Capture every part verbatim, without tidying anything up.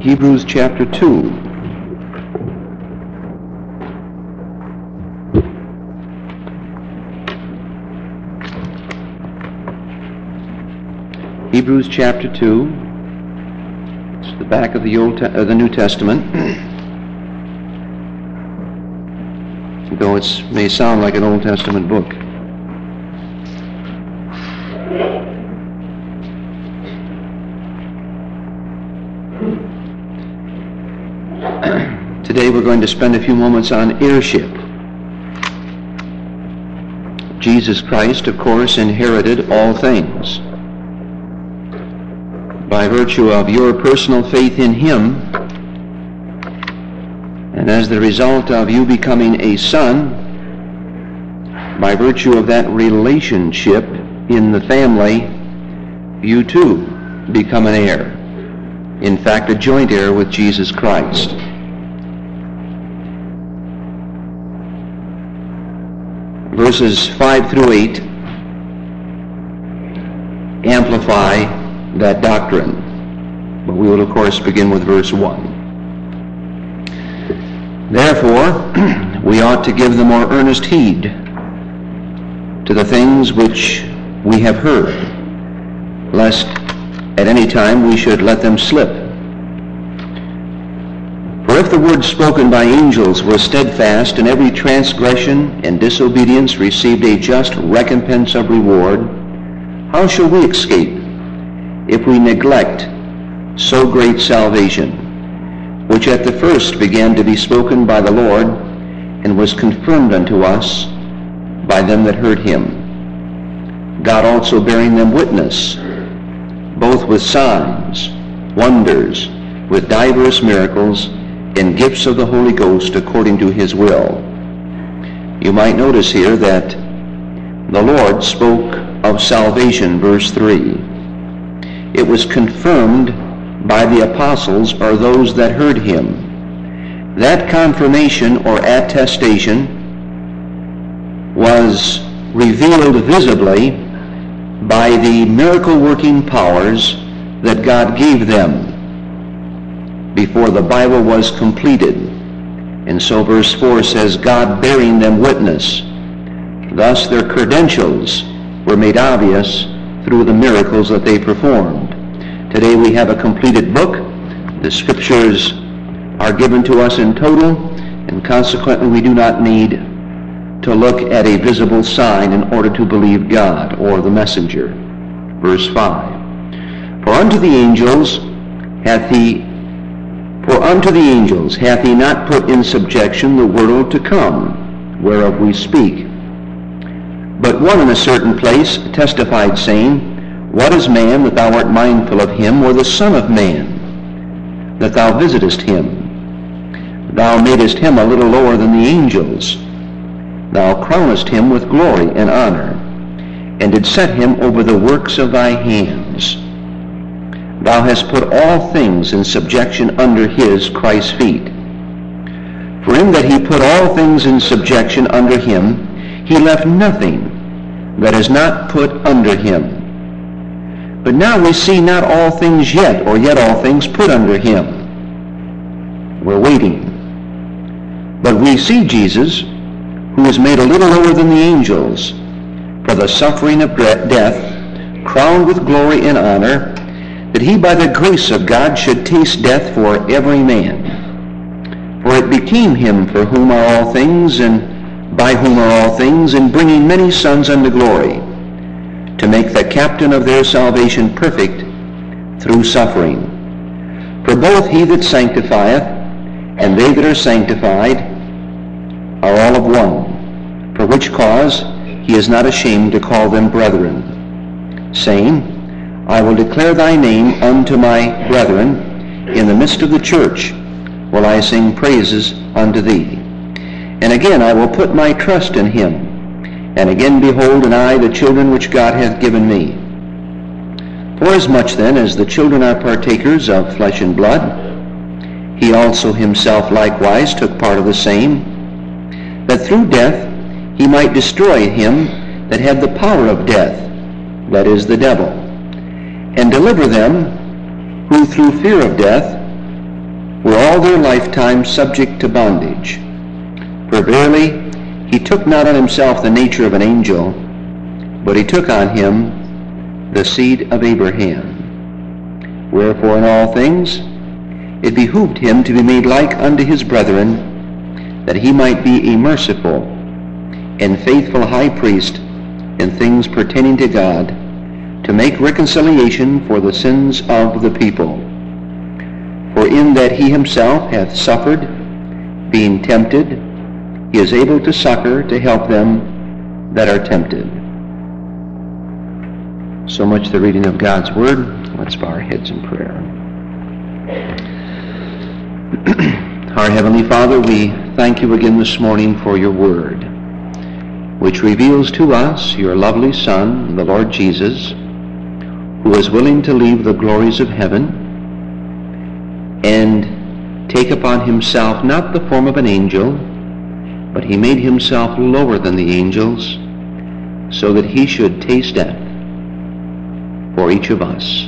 Hebrews chapter two. Hebrews chapter two. It's the back of the Old Te- uh, the New Testament. Though it may sound like an Old Testament book. Today we're going to spend a few moments on heirship. Jesus Christ, of course, inherited all things. By virtue of your personal faith in Him, and as the result of you becoming a son, by virtue of that relationship in the family, you too become an heir. In fact, a joint heir with Jesus Christ. Verses five through eight amplify that doctrine. But we will, of course, begin with verse one. Therefore, we ought to give the more earnest heed to the things which we have heard, lest at any time we should let them slip. For if the word spoken by angels was steadfast, and every transgression and disobedience received a just recompense of reward, how shall we escape if we neglect so great salvation, which at the first began to be spoken by the Lord, and was confirmed unto us by them that heard him, God also bearing them witness, both with signs, wonders, with divers miracles, and gifts of the Holy Ghost according to his will. You might notice here that the Lord spoke of salvation, verse three. It was confirmed by the apostles, or those that heard him. That confirmation or attestation was revealed visibly by the miracle-working powers that God gave them before the Bible was completed. And so verse four says, God bearing them witness. Thus their credentials were made obvious through the miracles that they performed. Today we have a completed book. The scriptures are given to us in total, and consequently we do not need to look at a visible sign in order to believe God or the messenger. Verse five. For unto the angels hath he For unto the angels hath he not put in subjection the world to come, whereof we speak. But one in a certain place testified, saying, What is man that thou art mindful of him, or the son of man that thou visitest him? Thou madest him a little lower than the angels. Thou crownest him with glory and honor, and didst set him over the works of thy hands. Thou hast put all things in subjection under his, Christ's feet. For in that he put all things in subjection under him, he left nothing that is not put under him. But now we see not all things yet, or yet all things put under him. We're waiting. But we see Jesus, who is made a little lower than the angels, for the suffering of death, crowned with glory and honor, that he by the grace of God should taste death for every man. For it became him for whom are all things, and by whom are all things, in bringing many sons unto glory, to make the captain of their salvation perfect through suffering. For both he that sanctifieth and they that are sanctified are all of one, for which cause he is not ashamed to call them brethren, saying, I will declare thy name unto my brethren. In the midst of the church will I sing praises unto thee. And again I will put my trust in him. And again behold, and I the children which God hath given me. Forasmuch then as the children are partakers of flesh and blood, he also himself likewise took part of the same, that through death he might destroy him that had the power of death, that is, the devil, and deliver them who through fear of death were all their lifetime subject to bondage. For verily he took not on himself the nature of an angel, but he took on him the seed of Abraham. Wherefore in all things it behooved him to be made like unto his brethren, that he might be a merciful and faithful high priest in things pertaining to God, to make reconciliation for the sins of the people. For in that he himself hath suffered, being tempted, he is able to succor, to help them that are tempted. So much the reading of God's Word. Let's bow our heads in prayer. Our Heavenly Father, we thank you again this morning for your Word, which reveals to us your lovely Son, the Lord Jesus, who is willing to leave the glories of heaven and take upon himself not the form of an angel, but he made himself lower than the angels, so that he should taste death for each of us.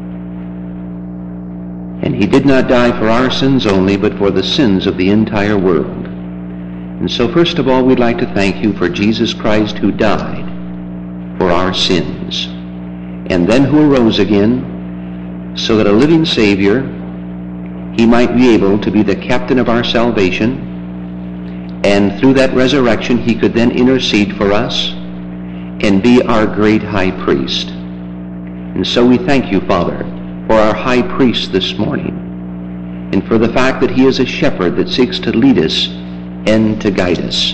And he did not die for our sins only, but for the sins of the entire world. And so first of all, we'd like to thank you for Jesus Christ, who died for our sins, and then who arose again, so that a living Savior, he might be able to be the captain of our salvation, and through that resurrection he could then intercede for us and be our great high priest. And so we thank you, Father, for our high priest this morning, and for the fact that he is a shepherd that seeks to lead us and to guide us.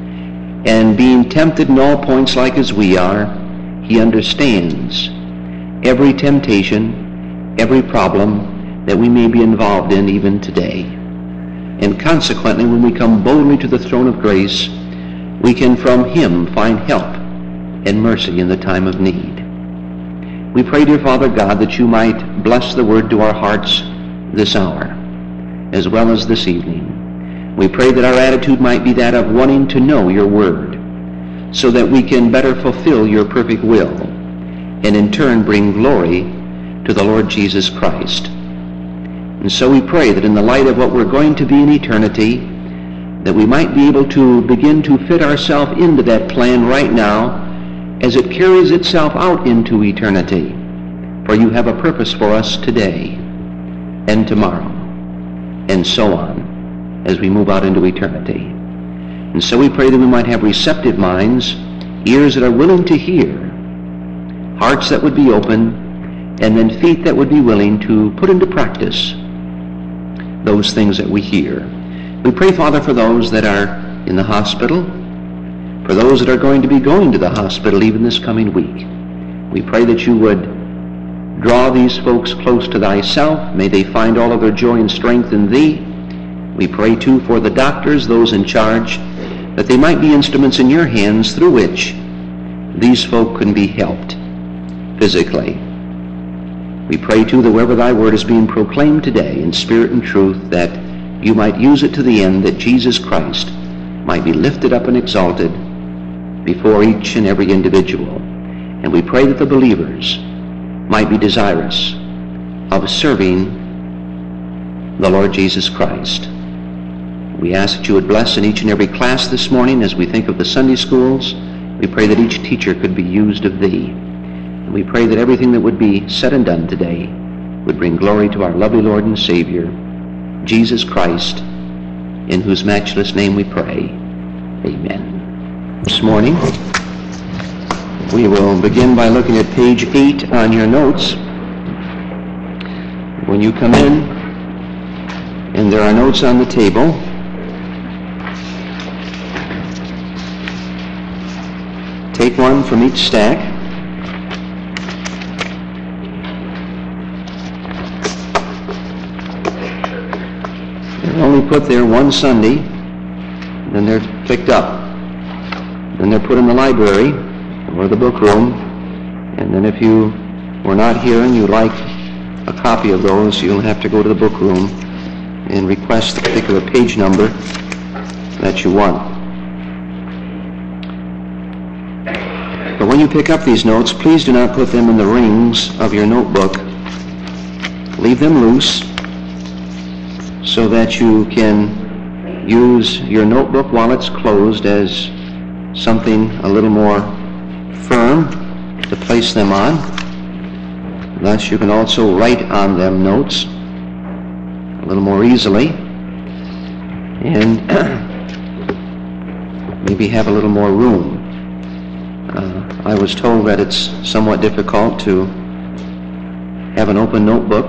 And being tempted in all points like as we are, he understands every temptation, every problem that we may be involved in even today. And consequently, when we come boldly to the throne of grace, we can from him find help and mercy in the time of need. We pray, dear Father God, that you might bless the word to our hearts this hour, as well as this evening. We pray that our attitude might be that of wanting to know your word, so that we can better fulfill your perfect will, and in turn bring glory to the Lord Jesus Christ. And so we pray that in the light of what we're going to be in eternity, that we might be able to begin to fit ourselves into that plan right now as it carries itself out into eternity. For you have a purpose for us today and tomorrow and so on as we move out into eternity. And so we pray that we might have receptive minds, ears that are willing to hear, hearts that would be open, and then feet that would be willing to put into practice those things that we hear. We pray, Father, for those that are in the hospital, for those that are going to be going to the hospital even this coming week. We pray that you would draw these folks close to thyself. May they find all of their joy and strength in thee. We pray, too, for the doctors, those in charge, that they might be instruments in your hands through which these folk can be helped physically. We pray, too, that wherever thy word is being proclaimed today in spirit and truth, that you might use it to the end that Jesus Christ might be lifted up and exalted before each and every individual. And we pray that the believers might be desirous of serving the Lord Jesus Christ. We ask that you would bless in each and every class this morning as we think of the Sunday schools. We pray that each teacher could be used of thee. And we pray that everything that would be said and done today would bring glory to our lovely Lord and Savior, Jesus Christ, in whose matchless name we pray. Amen. This morning, we will begin by looking at page eight on your notes. When you come in, and there are notes on the table, take one from each stack. They're only put there one Sunday, then they're picked up. Then they're put in the library or the book room, and then if you were not here and you'd like a copy of those, you'll have to go to the book room and request the particular page number that you want. But when you pick up these notes, please do not put them in the rings of your notebook. Leave them loose so that you can use your notebook while it's closed as something a little more firm to place them on. Thus you can also write on them notes a little more easily, and maybe have a little more room. Uh, I was told that it's somewhat difficult to have an open notebook,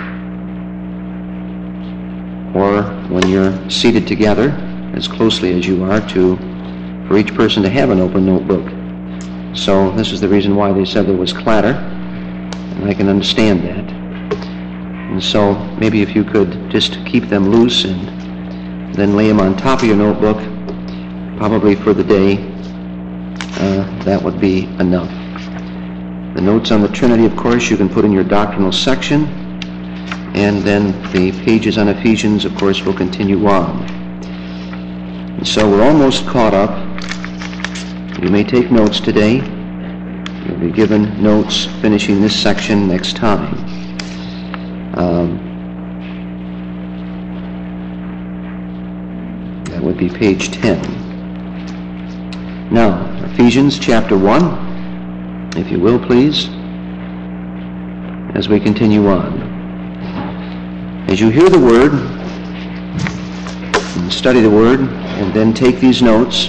or when you're seated together as closely as you are, to for each person to have an open notebook. So this is the reason why they said there was clatter, and I can understand that. And so maybe if you could just keep them loose and then lay them on top of your notebook, probably for the day, uh, that would be enough. The notes on the Trinity, of course, you can put in your doctrinal section, and then the pages on Ephesians, of course, will continue on. And so we're almost caught up. You may take notes today. You'll be given notes finishing this section next time. Um, that would be page ten. Now, Ephesians chapter one, if you will, please, as we continue on. As you hear the Word, and study the Word, and then take these notes,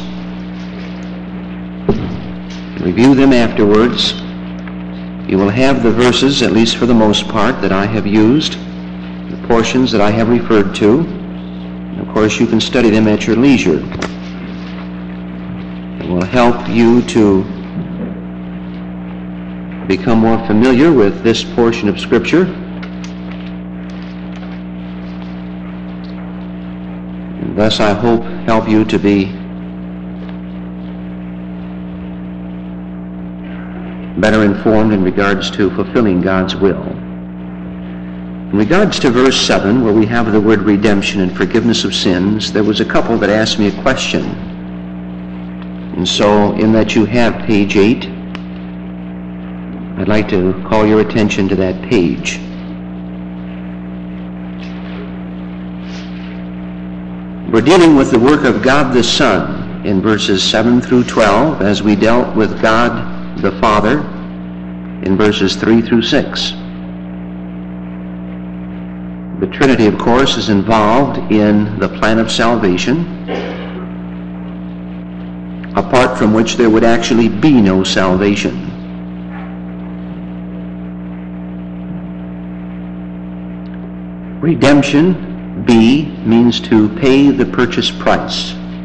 review them afterwards, you will have the verses, at least for the most part, that I have used, the portions that I have referred to. And of course, you can study them at your leisure. It will help you to become more familiar with this portion of Scripture. And thus, I hope, help you to be better informed in regards to fulfilling God's will. In regards to verse seven, where we have the word redemption and forgiveness of sins, there was a couple that asked me a question. And so, in that you have page eight, I'd like to call your attention to that page. We're dealing with the work of God the Son in verses seven through twelve, as we dealt with God the Father in verses three through six. The Trinity, of course, is involved in the plan of salvation, apart from which there would actually be no salvation. Redemption, B, means to pay the purchase price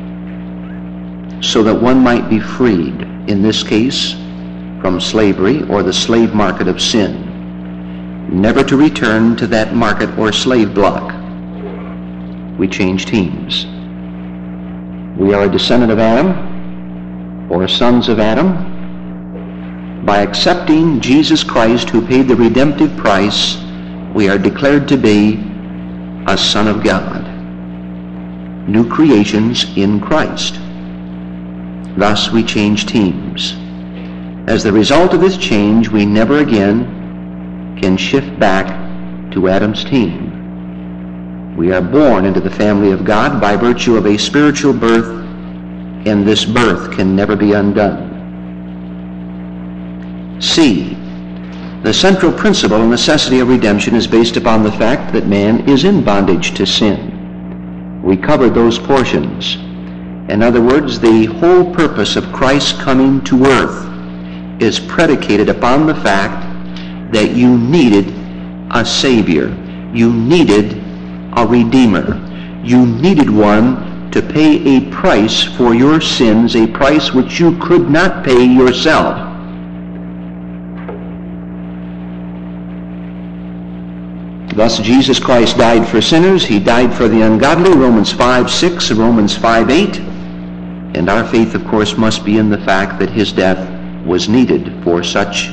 so that one might be freed, in this case, from slavery or the slave market of sin, never to return to that market or slave block. We change teams. We are a descendant of Adam, or sons of Adam. By accepting Jesus Christ, who paid the redemptive price, we are declared to be a son of God, new creations in Christ. Thus we change teams. As the result of this change, we never again can shift back to Adam's team. We are born into the family of God by virtue of a spiritual birth, and this birth can never be undone. C, the central principle and necessity of redemption is based upon the fact that man is in bondage to sin. We covered those portions. In other words, the whole purpose of Christ coming to earth is predicated upon the fact that you needed a Savior. You needed a Redeemer. You needed one to pay a price for your sins, a price which you could not pay yourself. Thus Jesus Christ died for sinners. He died for the ungodly, Romans five six and Romans five eight. And our faith, of course, must be in the fact that his death was needed for such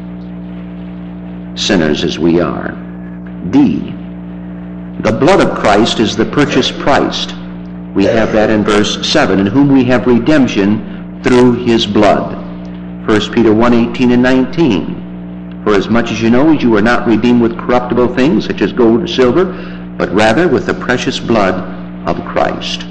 sinners as we are. D, the blood of Christ is the purchase price. We have that in verse seven, in whom we have redemption through his blood. First Peter one eighteen and nineteen. For as much as you know, you are not redeemed with corruptible things, such as gold or silver, but rather with the precious blood of Christ.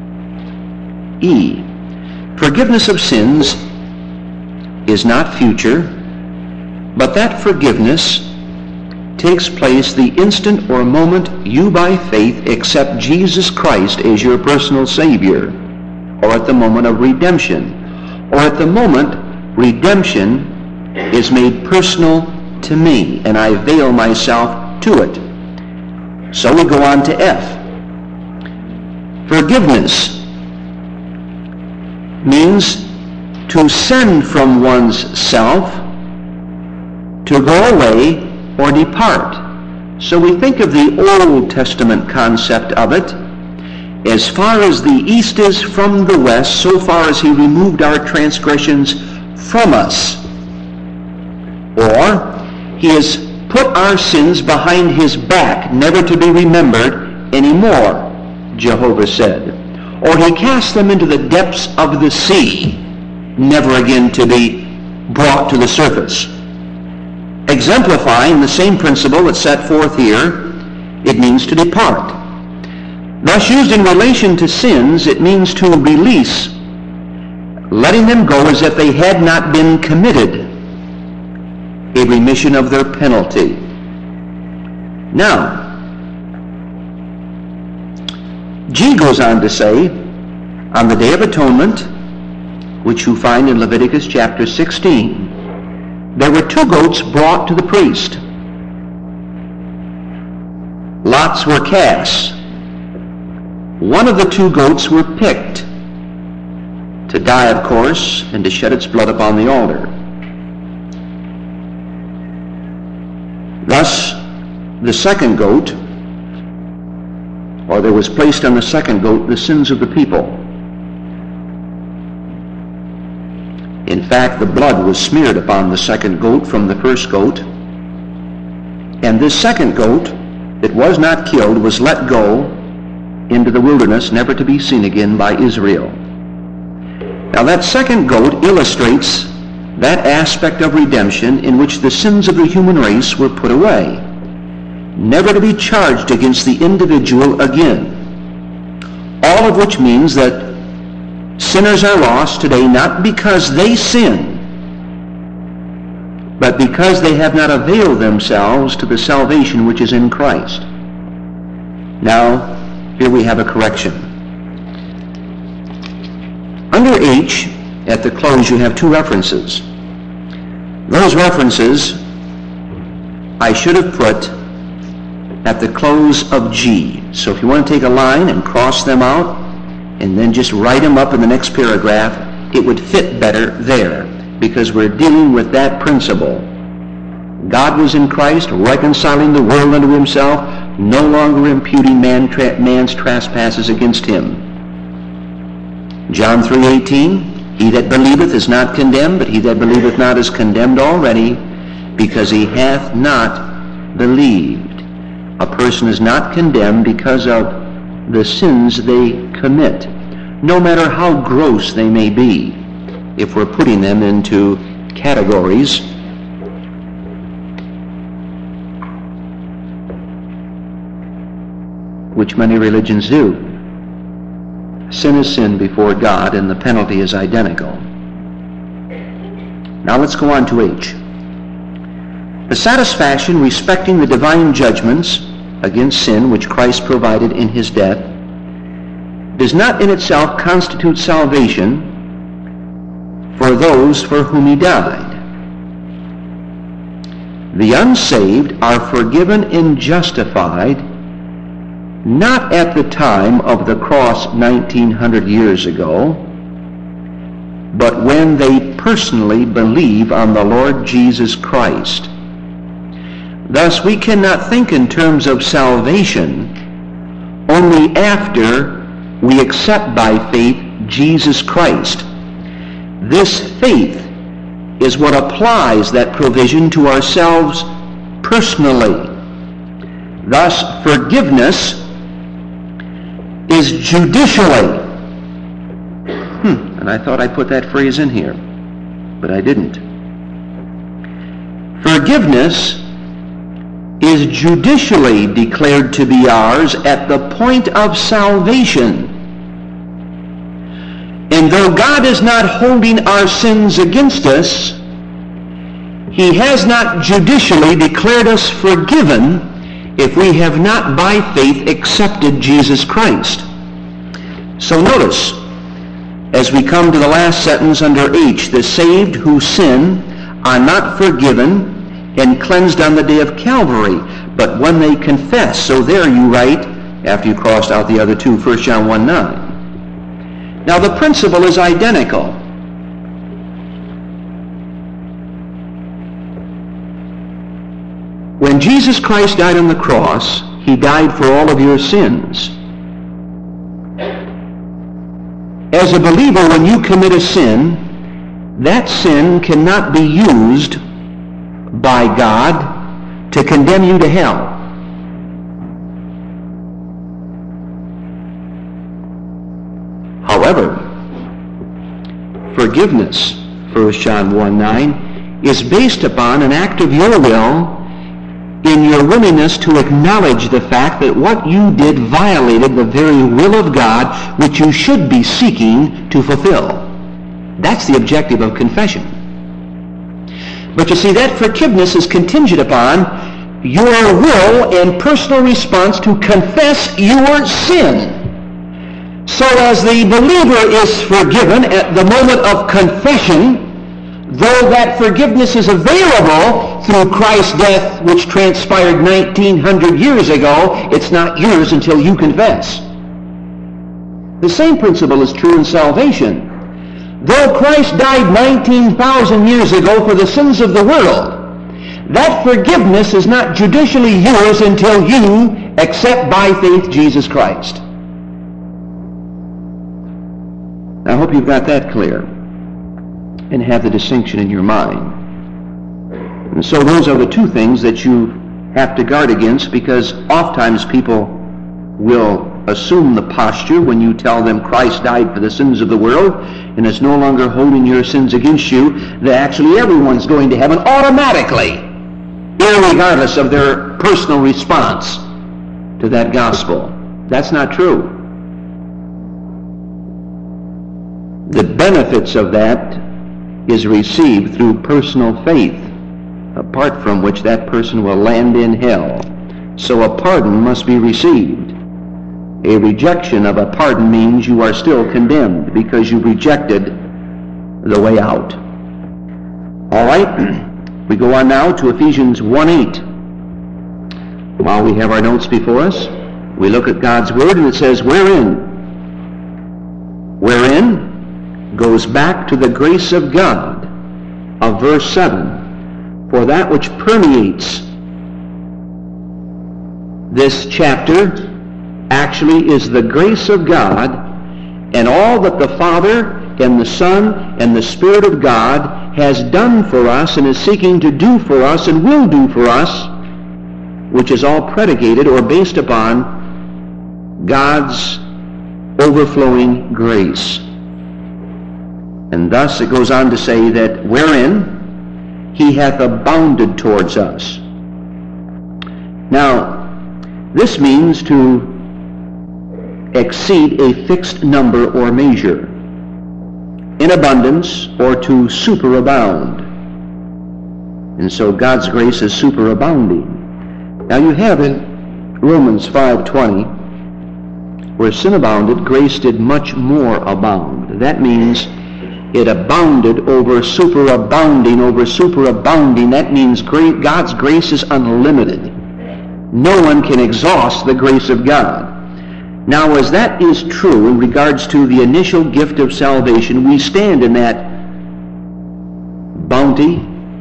E. Forgiveness of sins is not future, but that forgiveness takes place the instant or moment you by faith accept Jesus Christ as your personal Savior, or at the moment of redemption, or at the moment redemption is made personal to me and I avail myself to it. So we go on to F. Forgiveness means to send from one's self, to go away or depart. So we think of the Old Testament concept of it. As far as the east is from the west, so far as he removed our transgressions from us. Or he has put our sins behind his back, never to be remembered anymore, Jehovah said. Or he cast them into the depths of the sea, never again to be brought to the surface. Exemplifying the same principle that's set forth here, it means to depart. Thus, used in relation to sins, it means to release, letting them go as if they had not been committed, a remission of their penalty. Now, G goes on to say, on the Day of Atonement, which you find in Leviticus chapter sixteen, there were two goats brought to the priest. Lots were cast. One of the two goats were picked to die, of course, and to shed its blood upon the altar. Thus, the second goat, or there was placed on the second goat the sins of the people. In fact, the blood was smeared upon the second goat from the first goat, and this second goat that was not killed was let go into the wilderness, never to be seen again by Israel. Now that second goat illustrates that aspect of redemption in which the sins of the human race were put away, never to be charged against the individual again. All of which means that sinners are lost today not because they sin, but because they have not availed themselves to the salvation which is in Christ. Now, here we have a correction. Under H, at the close, you have two references. Those references I should have put at the close of G. So if you want to take a line and cross them out and then just write them up in the next paragraph, it would fit better there, because we're dealing with that principle. God was in Christ, reconciling the world unto himself, no longer imputing man tra- man's trespasses against him. John three eighteen, he that believeth is not condemned, but he that believeth not is condemned already, because he hath not believed. A person is not condemned because of the sins they commit, no matter how gross they may be, if we're putting them into categories. Which many religions do. Sin is sin before God, and the penalty is identical. Now let's go on to H. The satisfaction respecting the divine judgments against sin which Christ provided in his death does not in itself constitute salvation for those for whom he died. The unsaved are forgiven and justified not at the time of the cross nineteen hundred years ago, but when they personally believe on the Lord Jesus Christ. Thus, we cannot think in terms of salvation only after we accept by faith Jesus Christ. This faith is what applies that provision to ourselves personally. Thus, forgiveness is judicially. Hmm, and I thought I put that phrase in here, but I didn't. Forgiveness is judicially declared to be ours at the point of salvation. And though God is not holding our sins against us, He has not judicially declared us forgiven if we have not by faith accepted Jesus Christ. So notice, as we come to the last sentence under H, the saved who sin are not forgiven and cleansed on the day of Calvary, but when they confess. So there you write, after you crossed out the other two, First John one nine. Now the principle is identical. When Jesus Christ died on the cross, He died for all of your sins. As a believer, when you commit a sin, that sin cannot be used by God to condemn you to hell. However, forgiveness, First John one nine, is based upon an act of your will in your willingness to acknowledge the fact that what you did violated the very will of God, which you should be seeking to fulfill. That's the objective of confession. But you see, that forgiveness is contingent upon your will and personal response to confess your sin. So as the believer is forgiven at the moment of confession, though that forgiveness is available through Christ's death, which transpired nineteen hundred years ago, it's not yours until you confess. The same principle is true in salvation. Though Christ died nineteen thousand years ago for the sins of the world, that forgiveness is not judicially yours until you accept by faith Jesus Christ. I hope you've got that clear and have the distinction in your mind. And so those are the two things that you have to guard against, because oftentimes people will assume the posture when you tell them Christ died for the sins of the world and is no longer holding your sins against you, that actually everyone's going to heaven automatically, irregardless of their personal response to that gospel. That's not true. The benefits of that is received through personal faith, apart from which that person will land in hell. So a pardon must be received. A rejection of a pardon means you are still condemned because you rejected the way out. All right, we go on now to Ephesians one eight. While we have our notes before us, we look at God's Word, and it says, wherein? Wherein goes back to the grace of God of verse seven. For that which permeates this chapter actually is the grace of God, and all that the Father and the Son and the Spirit of God has done for us and is seeking to do for us and will do for us, which is all predicated or based upon God's overflowing grace. And thus it goes on to say that wherein He hath abounded towards us. Now, this means to exceed a fixed number or measure, in abundance, or to superabound. And so God's grace is superabounding. Now you have in Romans five twenty, where sin abounded, grace did much more abound. That means it abounded over superabounding over superabounding. That means great, God's grace is unlimited. No one can exhaust the grace of God. Now, as that is true in regards to the initial gift of salvation, we stand in that bounty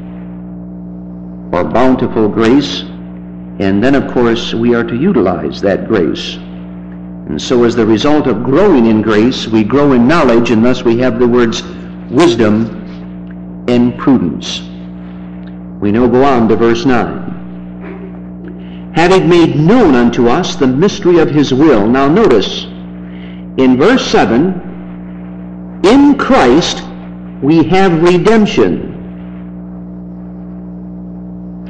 or bountiful grace, and then, of course, we are to utilize that grace. And so as the result of growing in grace, we grow in knowledge, and thus we have the words wisdom and prudence. We now go on to verse nine. Having made known unto us the mystery of His will. Now notice, in verse seven, in Christ we have redemption.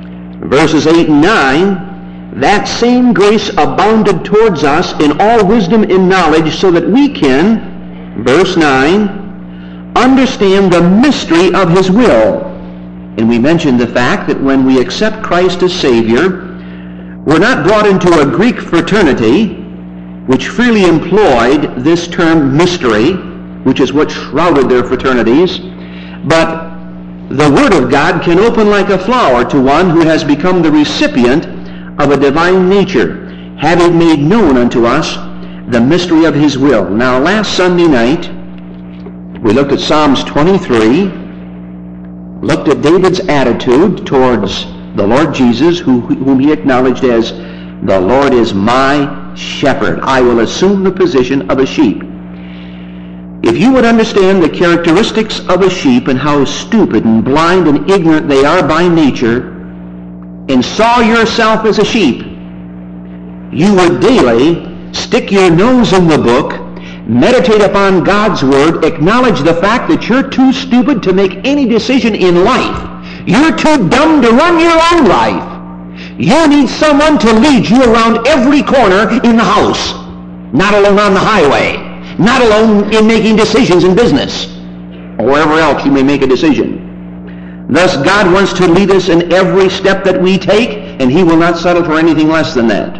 Verses eight and nine, that same grace abounded towards us in all wisdom and knowledge, so that we can, verse nine, understand the mystery of his will. And we mentioned the fact that when we accept Christ as Savior, we're not brought into a Greek fraternity, which freely employed this term mystery, which is what shrouded their fraternities, but the Word of God can open like a flower to one who has become the recipient of a divine nature, having made known unto us the mystery of his will. Now, last Sunday night, we looked at Psalms twenty-three, looked at David's attitude towards the Lord Jesus, who, whom he acknowledged as, the Lord is my shepherd. I will assume the position of a sheep. If you would understand the characteristics of a sheep and how stupid and blind and ignorant they are by nature, and saw yourself as a sheep, you would daily stick your nose in the book, meditate upon God's Word, acknowledge the fact that you're too stupid to make any decision in life. You're too dumb to run your own life. You need someone to lead you around every corner in the house, not alone on the highway, not alone in making decisions in business, or wherever else you may make a decision. Thus, God wants to lead us in every step that we take, and he will not settle for anything less than that.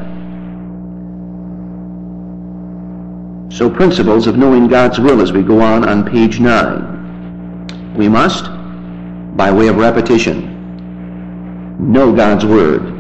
So, principles of knowing God's will as we go on on page nine. We must, by way of repetition, know God's Word.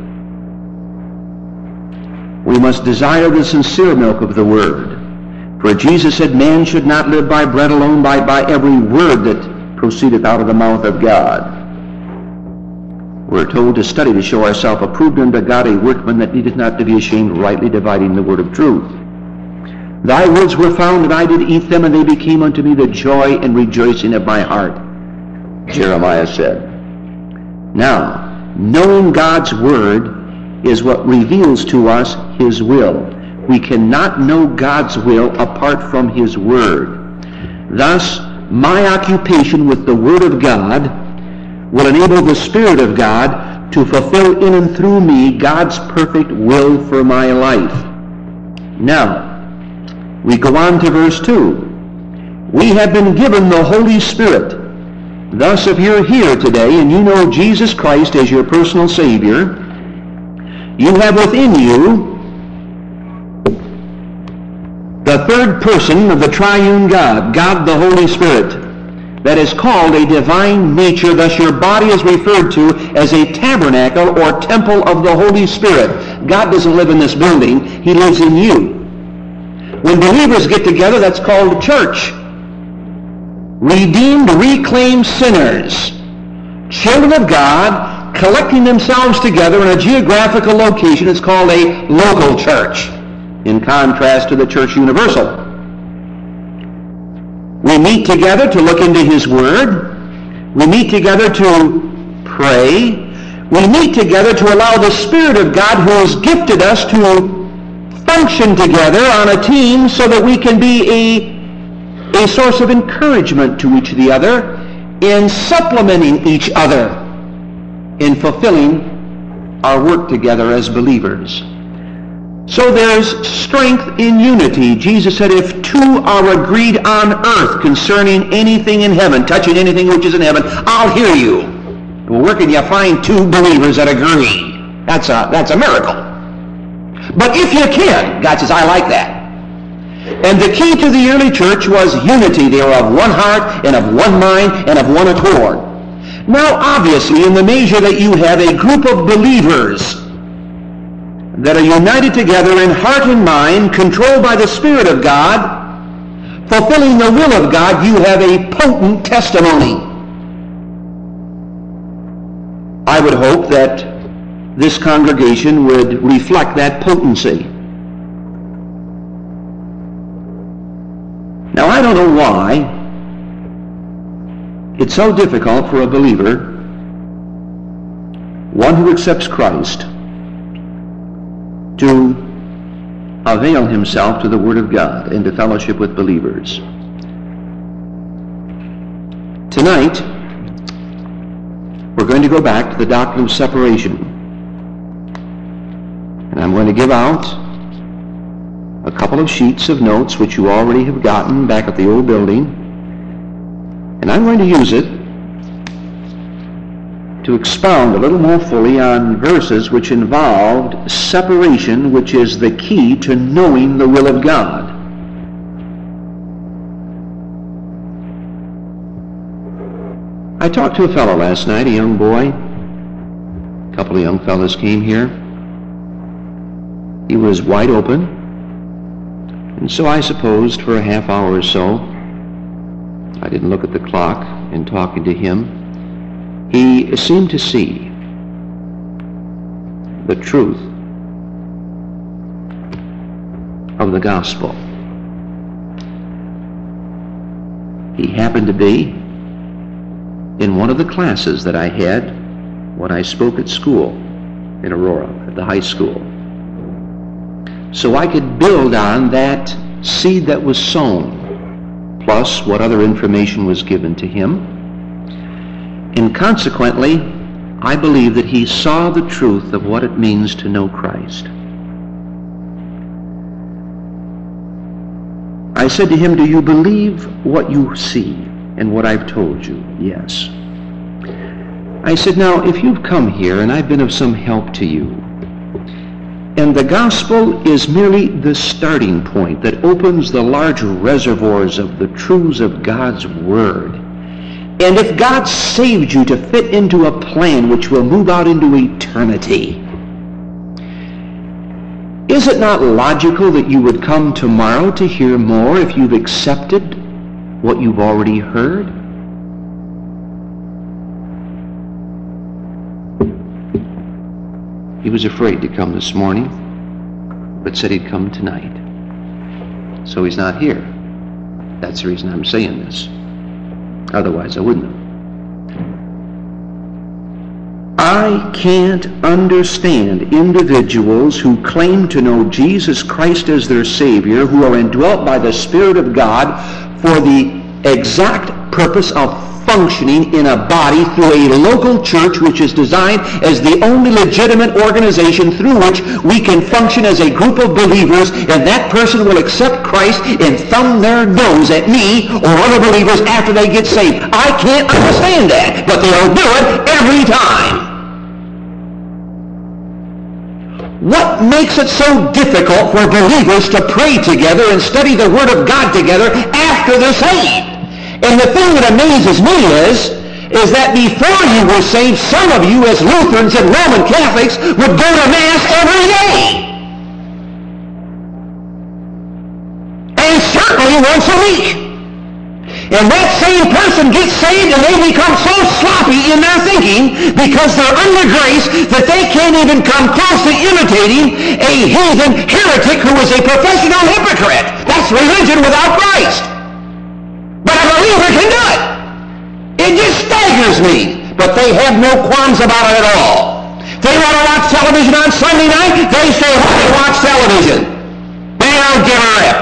We must desire the sincere milk of the Word. For Jesus said, man should not live by bread alone, but by, by every word that proceedeth out of the mouth of God. We're told to study to show ourselves approved unto God, a workman that needeth not to be ashamed, rightly dividing the word of truth. Thy words were found, and I did eat them, and they became unto me the joy and rejoicing of my heart, Jeremiah said. Now, knowing God's Word is what reveals to us his will. We cannot know God's will apart from his Word. Thus, my occupation with the Word of God will enable the Spirit of God to fulfill in and through me God's perfect will for my life. Now, we go on to verse two. We have been given the Holy Spirit. Thus, if you're here today and you know Jesus Christ as your personal Savior, you have within you the third person of the triune God, God the Holy Spirit, that is called a divine nature. Thus your body is referred to as a tabernacle or temple of the Holy Spirit. God doesn't live in this building. He lives in you. When believers get together, that's called a church. Redeemed, reclaimed sinners, children of God, collecting themselves together in a geographical location is called a local church, in contrast to the church universal. We meet together to look into his Word. We meet together to pray. We meet together to allow the Spirit of God, who has gifted us, to function together on a team so that we can be a, a source of encouragement to each the other, in supplementing each other, in fulfilling our work together as believers. So there's strength in unity. Jesus said, if two are agreed on earth concerning anything in heaven, touching anything which is in heaven, I'll hear you. Well, where can you find two believers that agree? That's a, that's a miracle. But if you can, God says, I like that. And the key to the early church was unity. They were of one heart and of one mind and of one accord. Now, obviously, in the measure that you have a group of believers that are united together in heart and mind, controlled by the Spirit of God, fulfilling the will of God, you have a potent testimony. I would hope that this congregation would reflect that potency. Now, I don't know why it's so difficult for a believer, one who accepts Christ, to avail himself to the Word of God and to fellowship with believers. Tonight, we're going to go back to the doctrine of separation. going to give out a couple of sheets of notes which you already have gotten back at the old building, and I'm going to use it to expound a little more fully on verses which involved separation, which is the key to knowing the will of God. I talked to a fellow last night, a young boy. A couple of young fellows came here. He was wide open, and so I supposed for a half hour or so, I didn't look at the clock in talking to him, he seemed to see the truth of the gospel. He happened to be in one of the classes that I had when I spoke at school in Aurora, at the high school. So I could build on that seed that was sown, plus what other information was given to him. And consequently, I believe that he saw the truth of what it means to know Christ. I said to him, "Do you believe what you see and what I've told you?" "Yes." I said, "Now, if you've come here and I've been of some help to you, and the gospel is merely the starting point that opens the large reservoirs of the truths of God's Word, and if God saved you to fit into a plan which will move out into eternity, is it not logical that you would come tomorrow to hear more if you've accepted what you've already heard?" He was afraid to come this morning, but said he'd come tonight. So he's not here. That's the reason I'm saying this. Otherwise, I wouldn't have. I can't understand individuals who claim to know Jesus Christ as their Savior, who are indwelt by the Spirit of God for the exact purpose of functioning in a body through a local church which is designed as the only legitimate organization through which we can function as a group of believers, and that person will accept Christ and thumb their nose at me or other believers after they get saved. I can't understand that, but they'll do it every time. What makes it so difficult for believers to pray together and study the Word of God together after they're saved? And the thing that amazes me is, is that before you were saved, some of you as Lutherans and Roman Catholics would go to Mass every day. And certainly once a week. And that same person gets saved and they become so sloppy in their thinking because they're under grace that they can't even come close to imitating a heathen heretic who is a professional hypocrite. That's religion without Christ. But a believer can do it. It just staggers me. But they have no qualms about it at all. They want to watch television on Sunday night, they say, "Why do you watch television?" They don't give a rip.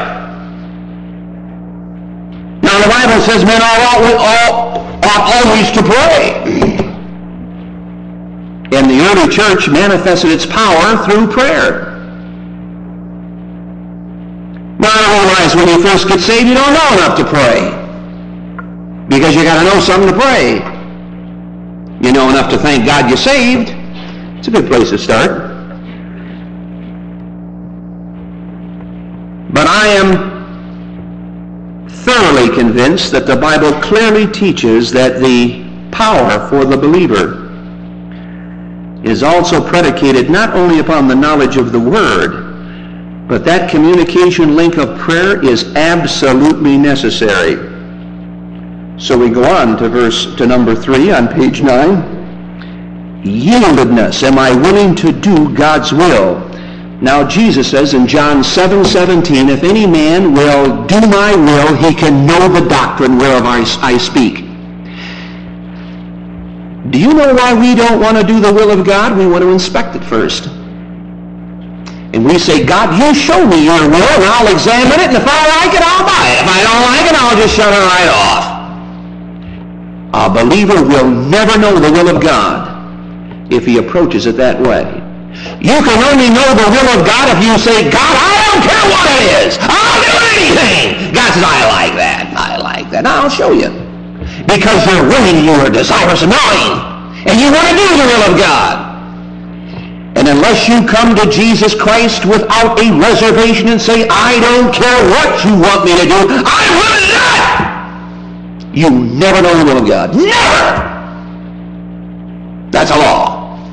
Now the Bible says men ought, ought, ought always to pray. And the early church manifested its power through prayer. Now I realize when you first get saved, you don't know enough to pray. Because you got to know something to pray. You know enough to thank God you're saved. It's a good place to start. But I am thoroughly convinced that the Bible clearly teaches that the power for the believer is also predicated not only upon the knowledge of the Word, but that communication link of prayer is absolutely necessary. So we go on to verse to number three on page nine. Yieldedness. Am I willing to do God's will? Now Jesus says in John seven seventeen, if any man will do my will, he can know the doctrine whereof I, I speak. Do you know why we don't want to do the will of God? We want to inspect it first. And we say, "God, you show me your will, and I'll examine it, and if I like it, I'll buy it. If I don't like it, I'll just shut it right off." A believer will never know the will of God if he approaches it that way. You can only know the will of God if you say, God, I don't care what it is. I'll do anything. God says, I like that. I like that. Now, I'll show you. Because you're willing, you are desirous of knowing. And you want to do the will of God. And unless you come to Jesus Christ without a reservation and say, I don't care what you want me to do, I'm willing to do it, you never know the will of God. Never! That's a law.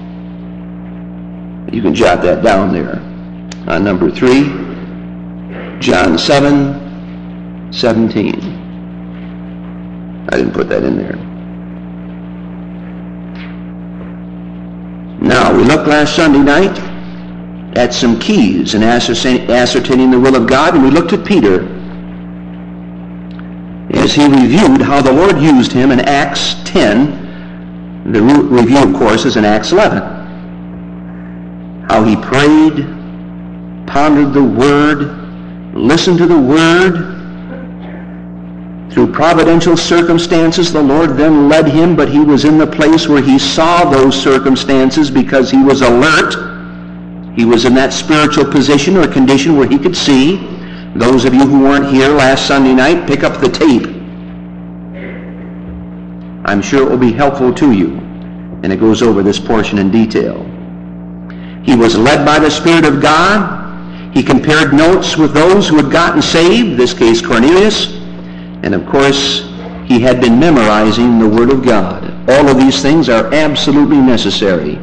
You can jot that down there. Uh, number three, John seven seventeen. I didn't put that in there. Now, we looked last Sunday night at some keys in ascertaining the will of God, and we looked at Peter as he reviewed how the Lord used him in Acts ten. The re- review, of course, is in Acts eleven. How he prayed, pondered the Word, listened to the Word. Through providential circumstances, the Lord then led him, but he was in the place where he saw those circumstances because he was alert. He was in that spiritual position or condition where he could see. Those of you who weren't here last Sunday night, pick up the tape. I'm sure it will be helpful to you, and it goes over this portion in detail. He was led by the Spirit of God. He compared notes with those who had gotten saved, in this case Cornelius, and of course he had been memorizing the Word of God. All of these things are absolutely necessary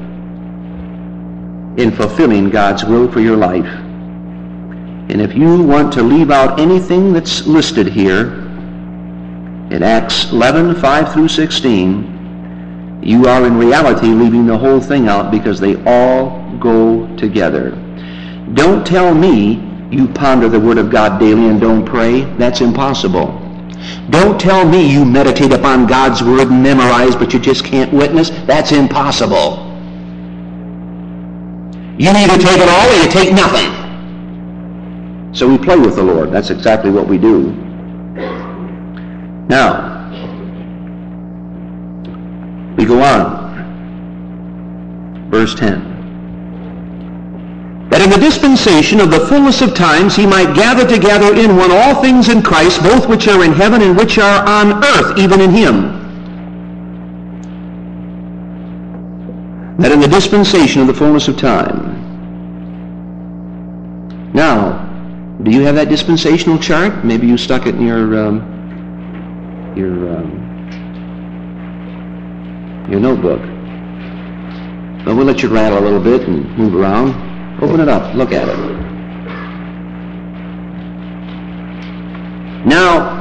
in fulfilling God's will for your life. And if you want to leave out anything that's listed here in Acts eleven, five through sixteen, you are in reality leaving the whole thing out because they all go together. Don't tell me you ponder the Word of God daily and don't pray. That's impossible. Don't tell me you meditate upon God's Word and memorize, but you just can't witness. That's impossible. You either take it all or you take nothing. So we play with the Lord. That's exactly what we do. Now, we go on. Verse ten. That in the dispensation of the fullness of times he might gather together in one all things in Christ, both which are in heaven and which are on earth, even in him. That in the dispensation of the fullness of time. Now, do you have that dispensational chart? Maybe you stuck it in your um, your um, your notebook. Well, we'll let you rattle a little bit and move around. Open it up. Look at it. Now,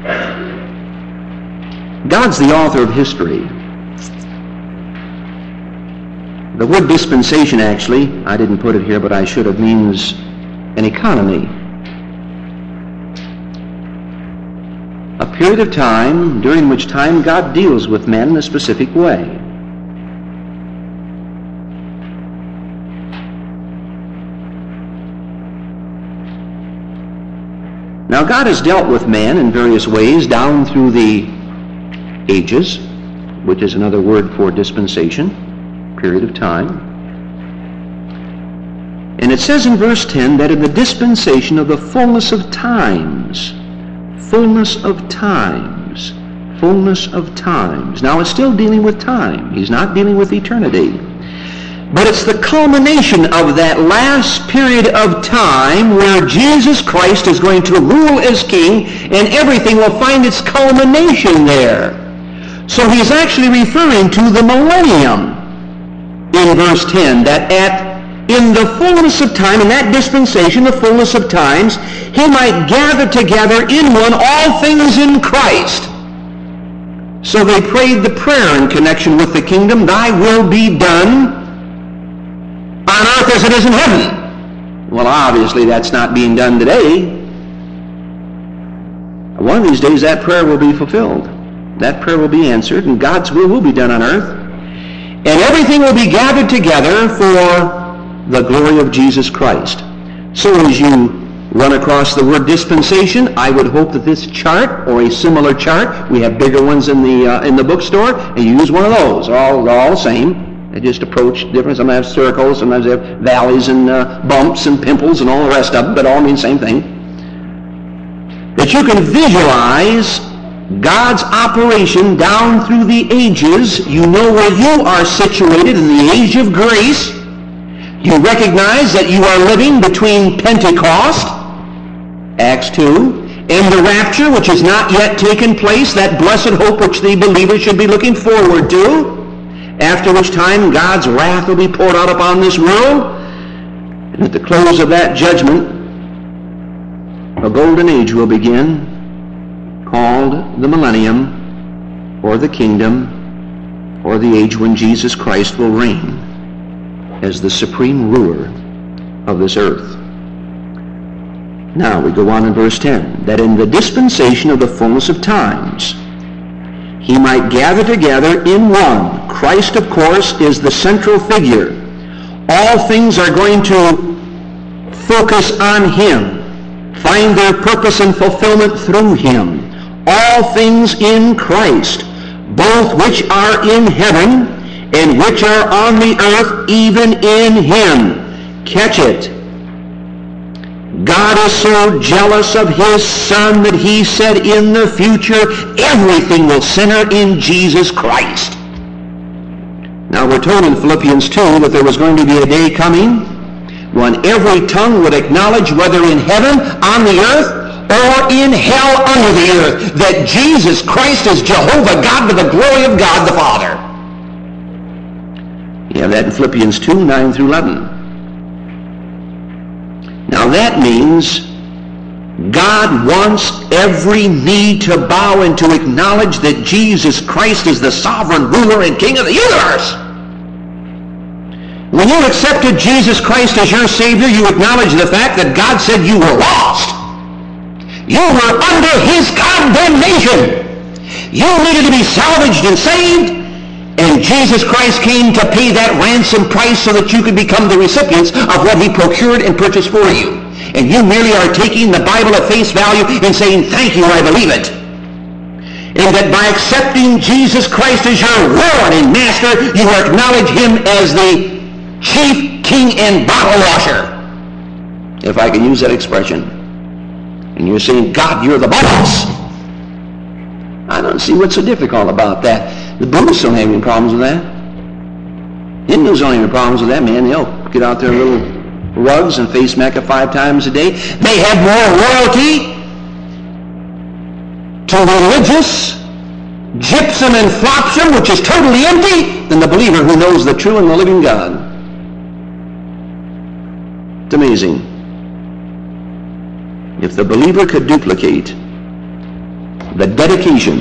God's the author of history. The word dispensation, actually, I didn't put it here, but I should have, means an economy. A period of time during which time God deals with men in a specific way. Now, God has dealt with man in various ways down through the ages, which is another word for dispensation, period of time. And it says in verse ten that in the dispensation of the fullness of times, fullness of times, fullness of times. Now, it's still dealing with time. He's not dealing with eternity. But it's the culmination of that last period of time where Jesus Christ is going to rule as king, and everything will find its culmination there. So he's actually referring to the millennium in verse ten, that at in the fullness of time, in that dispensation, the fullness of times, he might gather together in one all things in Christ. So they prayed the prayer in connection with the kingdom, thy will be done on earth as it is in heaven. Well, obviously that's not being done today. One of these days that prayer will be fulfilled. That prayer will be answered, and God's will will be done on earth. And everything will be gathered together for the glory of Jesus Christ. So as you run across the word dispensation, I would hope that this chart or a similar chart, we have bigger ones in the uh, in the bookstore, and you use one of those. They're all, they're all the same. They just approach different. Some have circles, sometimes they have valleys and uh, bumps and pimples and all the rest of them, but all mean the same thing. That you can visualize God's operation down through the ages. You know where you are situated in the age of grace. You recognize that you are living between Pentecost, Acts two, and the rapture, which has not yet taken place, that blessed hope which the believer should be looking forward to, after which time God's wrath will be poured out upon this world. And at the close of that judgment, a golden age will begin, called the millennium, or the kingdom, or the age when Jesus Christ will reign as the supreme ruler of this earth. Now we go on in verse ten, that in the dispensation of the fullness of times he might gather together in one. Christ, of course, is the central figure. All things are going to focus on him, find their purpose and fulfillment through him. All things in Christ, both which are in heaven and which are on the earth, even in him. Catch it. God is so jealous of his Son that he said in the future everything will center in Jesus Christ. Now we're told in Philippians two that there was going to be a day coming when every tongue would acknowledge, whether in heaven, on the earth, or in hell under the earth, that Jesus Christ is Jehovah God, to the glory of God the Father. You have that in Philippians two, nine through eleven. Now that means God wants every knee to bow and to acknowledge that Jesus Christ is the sovereign ruler and king of the universe. When you accepted Jesus Christ as your Savior, you acknowledge the fact that God said you were lost. You were under his condemnation. You needed to be salvaged and saved, and Jesus Christ came to pay that ransom price so that you could become the recipients of what he procured and purchased for you. And you merely are taking the Bible at face value and saying, thank you, I believe it. And that by accepting Jesus Christ as your Lord and Master, you acknowledge him as the chief king and bottle washer, if I can use that expression. And you're saying, God, you're the boss. I don't see what's so difficult about that. The Buddhists don't have any problems with that. Hindus don't have any problems with that, man. They'll get out their little rugs and face Mecca five times a day. They have more loyalty to religious gypsum and flopsum, which is totally empty, than the believer who knows the true and the living God. It's amazing. If the believer could duplicate the dedication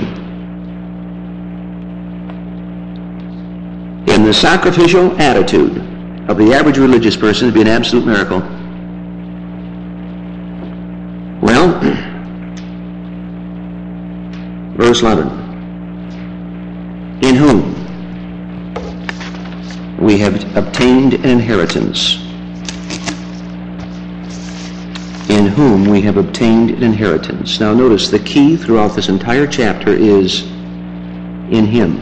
and the sacrificial attitude of the average religious person, it'd be an absolute miracle. Well, verse eleven. In whom we have obtained an inheritance. In whom we have obtained an inheritance. Now notice the key throughout this entire chapter is in him.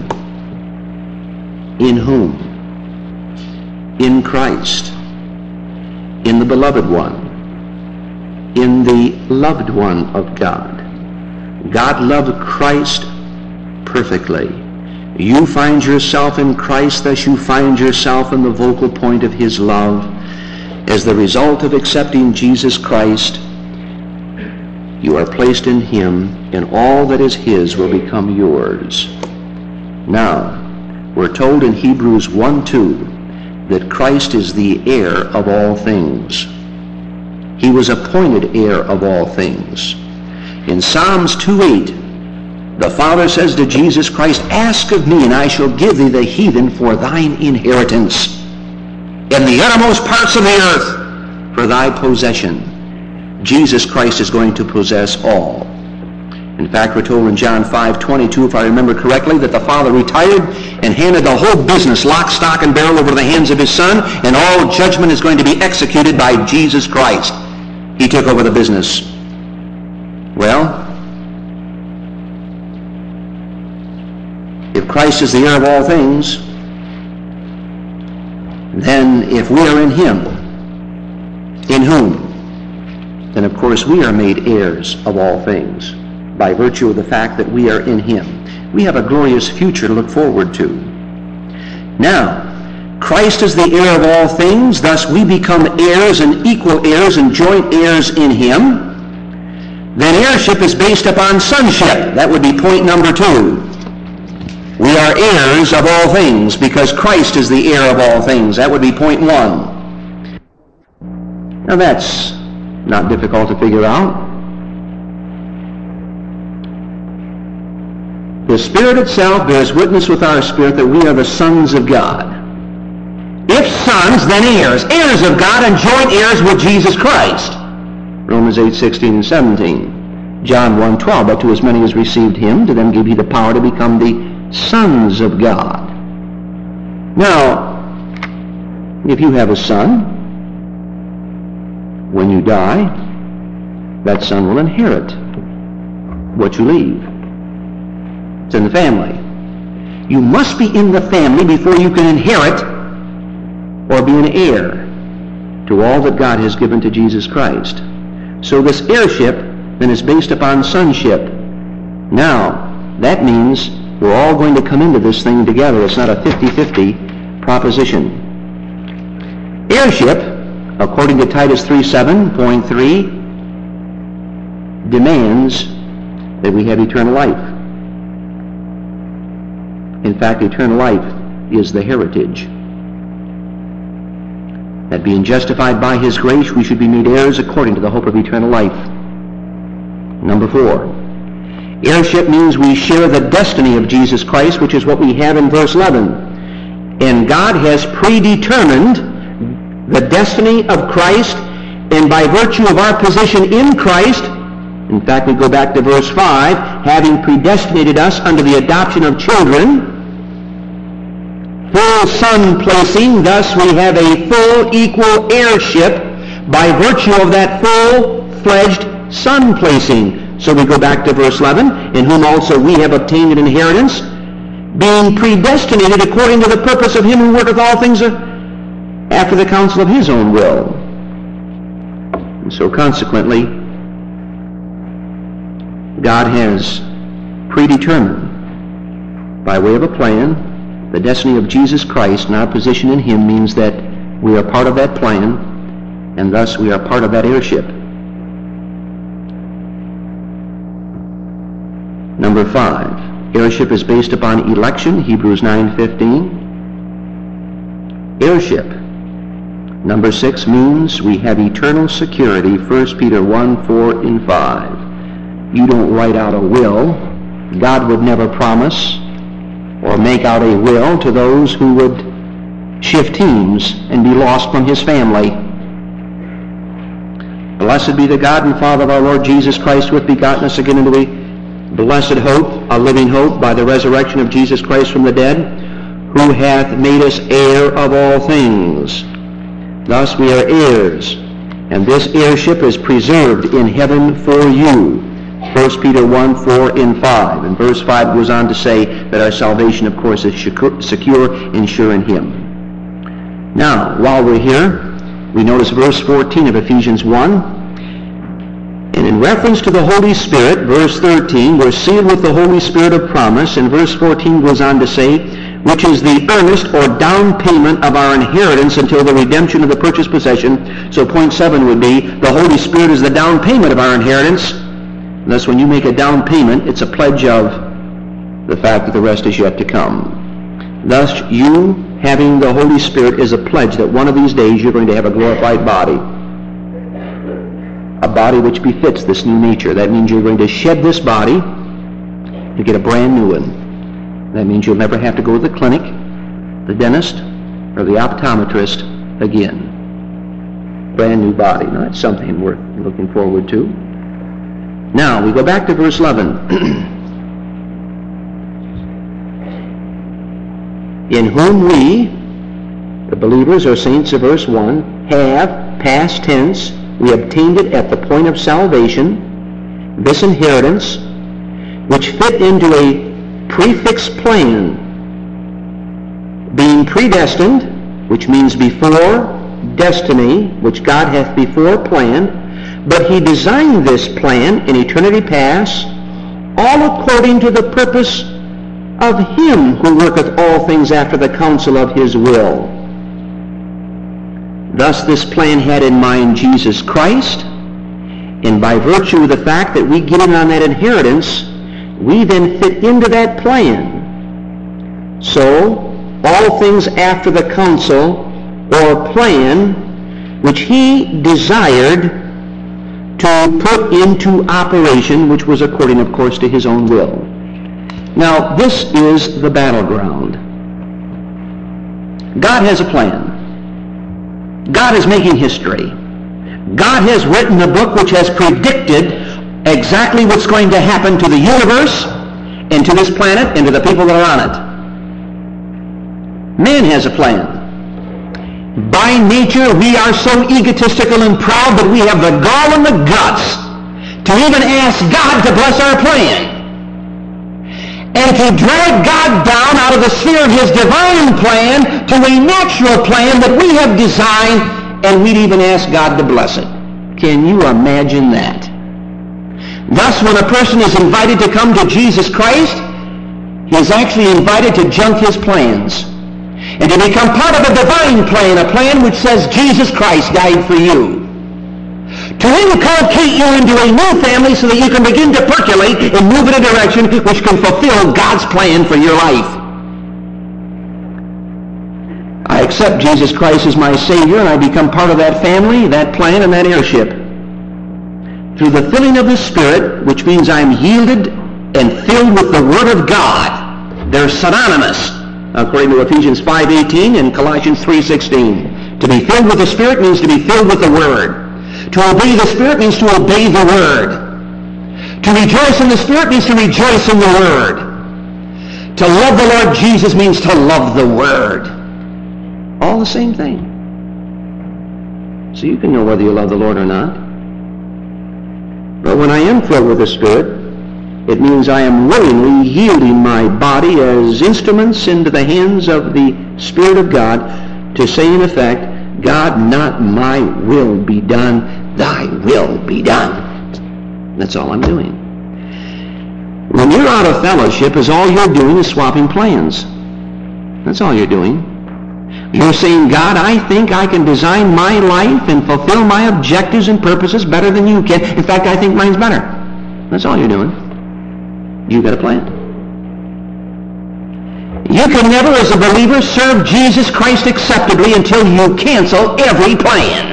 In whom? In Christ. In the beloved one. In the loved one of God. God loved Christ perfectly. You find yourself in Christ, thus you find yourself in the vocal point of his love. As the result of accepting Jesus Christ, you are placed in him, and all that is his will become yours. Now, we're told in Hebrews one two that Christ is the heir of all things. He was appointed heir of all things. In Psalms two eight, the Father says to Jesus Christ, ask of me, and I shall give thee the heathen for thine inheritance, in the uttermost parts of the earth for thy possession. Jesus Christ is going to possess all. In fact, we're told in John five twenty-two, if I remember correctly, that the Father retired and handed the whole business, lock, stock, and barrel, over the hands of his Son, and all judgment is going to be executed by Jesus Christ. He took over the business. Well, if Christ is the heir of all things, then if we are in him, in whom? Then of course we are made heirs of all things by virtue of the fact that we are in him. We have a glorious future to look forward to. Now, Christ is the heir of all things, thus we become heirs and equal heirs and joint heirs in him. Then heirship is based upon sonship. That would be point number two. We are heirs of all things because Christ is the heir of all things. That would be point one. Now that's not difficult to figure out. The Spirit itself bears witness with our spirit that we are the sons of God. If sons, then heirs. Heirs of God and joint heirs with Jesus Christ. Romans eight, sixteen and seventeen. John one, twelve. But to as many as received him, to them gave he the power to become the sons of God. Now, if you have a son, when you die, that son will inherit what you leave. It's in the family. You must be in the family before you can inherit or be an heir to all that God has given to Jesus Christ. So this heirship then is based upon sonship. Now, that means we're all going to come into this thing together. It's not a fifty-fifty proposition. Heirship, according to Titus three seven point three, demands that we have eternal life. In fact, eternal life is the heritage. That being justified by his grace, we should be made heirs according to the hope of eternal life. Number four, heirship means we share the destiny of Jesus Christ, which is what we have in verse eleven. And God has predetermined the destiny of Christ, and by virtue of our position in Christ, in fact, we go back to verse five, having predestinated us unto the adoption of children, full son placing, thus we have a full equal heirship by virtue of that full-fledged son placing. So we go back to verse eleven, in whom also we have obtained an inheritance, being predestinated according to the purpose of him who worketh all things after the counsel of his own will. And so consequently, God has predetermined, by way of a plan, the destiny of Jesus Christ, and our position in him means that we are part of that plan, and thus we are part of that heirship. Number five, heirship is based upon election, Hebrews nine fifteen. Heirship, number six, means we have eternal security, First Peter one, four, and five. You don't write out a will. God would never promise or make out a will to those who would shift teams and be lost from his family. Blessed be the God and Father of our Lord Jesus Christ, who hath begotten us again into a blessed hope, a living hope, by the resurrection of Jesus Christ from the dead, who hath made us heir of all things. Thus we are heirs, and this heirship is preserved in heaven for you. First Peter one, four, and five. And verse five goes on to say that our salvation, of course, is secure and sure in him. Now, while we're here, we notice verse fourteen of Ephesians one. And in reference to the Holy Spirit, verse thirteen, we're sealed with the Holy Spirit of promise. And verse fourteen goes on to say, which is the earnest or down payment of our inheritance until the redemption of the purchased possession. So point seven would be, the Holy Spirit is the down payment of our inheritance. Thus, when you make a down payment, it's a pledge of the fact that the rest is yet to come. Thus, you having the Holy Spirit is a pledge that one of these days you're going to have a glorified body. A body which befits this new nature. That means you're going to shed this body to get a brand new one. That means you'll never have to go to the clinic, the dentist, or the optometrist again. Brand new body. Now, that's something worth looking forward to. Now, we go back to verse eleven. In whom we, the believers or saints of verse one, have, past tense, we obtained it at the point of salvation, this inheritance, which fit into a prefixed plan, being predestined which means before, destiny, which God hath before planned, but he designed this plan in eternity past, all according to the purpose of him who worketh all things after the counsel of his will. Thus this plan had in mind Jesus Christ, and by virtue of the fact that we get in on that inheritance, we then fit into that plan. So, all things after the counsel or plan which he desired to put into operation, which was according, of course, to his own will. Now, this is the battleground. God has a plan. God is making history. God has written a book which has predicted exactly what's going to happen to the universe and to this planet and to the people that are on it. Man has a plan. By nature, we are so egotistical and proud that we have the gall and the guts to even ask God to bless our plan. And to drag God down out of the sphere of his divine plan to a natural plan that we have designed, and we'd even ask God to bless it. Can you imagine that? Thus, when a person is invited to come to Jesus Christ, he is actually invited to junk his plans and to become part of a divine plan, a plan which says Jesus Christ died for you. To inculcate you into a new family so that you can begin to percolate and move in a direction which can fulfill God's plan for your life. I accept Jesus Christ as my Savior, and I become part of that family, that plan, and that heirship. Through the filling of the Spirit, which means I'm yielded and filled with the Word of God. They're synonymous, according to Ephesians five eighteen and Colossians three sixteen. To be filled with the Spirit means to be filled with the Word. To obey the Spirit means to obey the Word. To rejoice in the Spirit means to rejoice in the Word. To love the Lord Jesus means to love the Word. All the same thing. So you can know whether you love the Lord or not. But when I am filled with the Spirit, it means I am willingly yielding my body as instruments into the hands of the Spirit of God to say in effect, God, not my will be done, thy will be done. That's all I'm doing. When you're out of fellowship, is all you're doing is swapping plans. That's all you're doing. You're saying, God, I think I can design my life and fulfill my objectives and purposes better than you can. In fact, I think mine's better. That's all you're doing. You've got a plan. You can never, as a believer, serve Jesus Christ acceptably until you cancel every plan.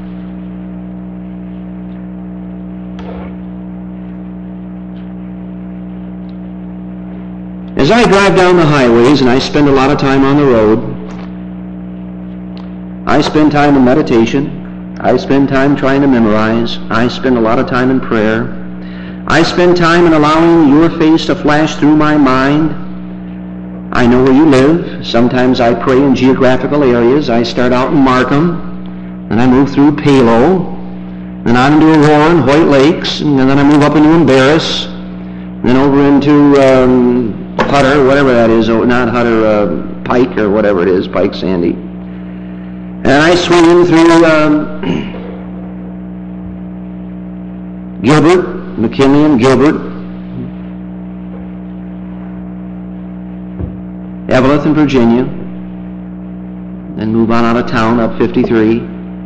As I drive down the highways and I spend a lot of time on the road, I spend time in meditation. I spend time trying to memorize. I spend a lot of time in prayer. I spend time in allowing your face to flash through my mind. I know where you live. Sometimes I pray in geographical areas. I start out in Markham, and I move through Palo, then on into Aurora and Hoyt Lakes, and then I move up into Embarrass, then over into um, Hutter, whatever that is, oh, not Hutter, uh, Pike or whatever it is, Pike Sandy. And I swing in through um, Gilbert, McKinley and Gilbert, Evelyn, Virginia, and move on out of town up fifty-three.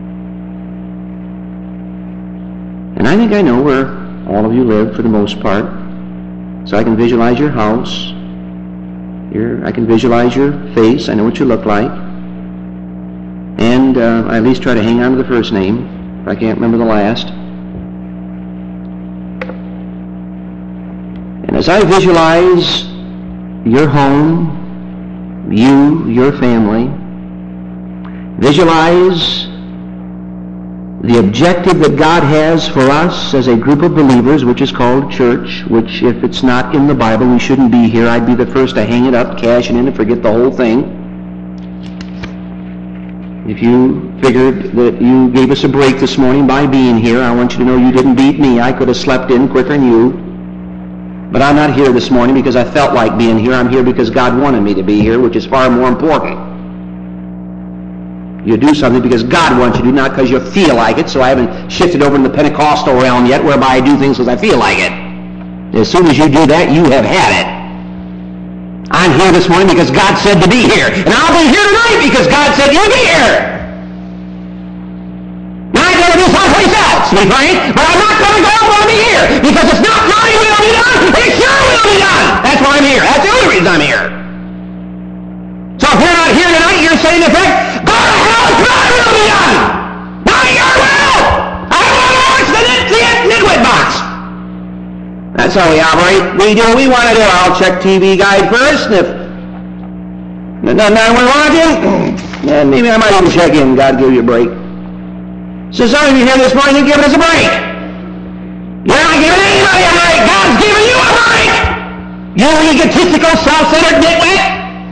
And I think I know where all of you live for the most part. So I can visualize your house. Your, I can visualize your face. I know what you look like. And uh, I at least try to hang on to the first name, if I can't remember the last. And as I visualize your home, you, your family, visualize the objective that God has for us as a group of believers, which is called church, which if it's not in the Bible, we shouldn't be here. I'd be the first to hang it up, cash it in, and forget the whole thing. If you figured that you gave us a break this morning by being here, I want you to know you didn't beat me. I could have slept in quicker than you. But I'm not here this morning because I felt like being here. I'm here because God wanted me to be here, which is far more important. You do something because God wants you to, not because you feel like it. So I haven't shifted over in the Pentecostal realm yet, whereby I do things because I feel like it. As soon as you do that, you have had it. I'm here this morning because God said to be here. And I'll be here tonight because God said you'll be here. Now I'm going to do someplace else, to be frank, but I'm not going to go over to here because it's not my will to be done, it's your will to be done. That's why I'm here. That's the only reason I'm here. So if you're not here tonight, you're saying, in effect, go to hell, it's my will to be done. Not your will. I want to watch the nit, the nitwit box. That's how we operate. We do what we want to do. I'll check T V Guide first, and if none of we're watching, then maybe I might even check in. God give you a break. So some of you here this morning, you're giving us a break. You're not giving anybody a break. God's giving you a break. You egotistical, self-centered nitwit.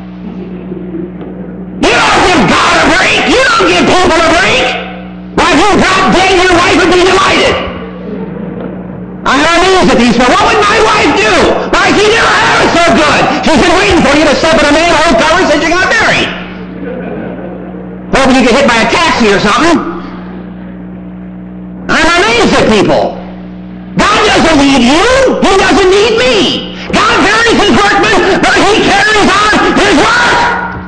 You don't give God a break. You don't give people a break. Why, if you drop dead, your wife would be delighted. I'm amazed at these people. What would my wife do? Why, she never had it so good. She's been waiting for you to step in a manhole cover since you got married. Hoping you get hit by a taxi or something. I'm amazed at people. God doesn't need you. He doesn't need me. God carries his workmen, but he carries on his work.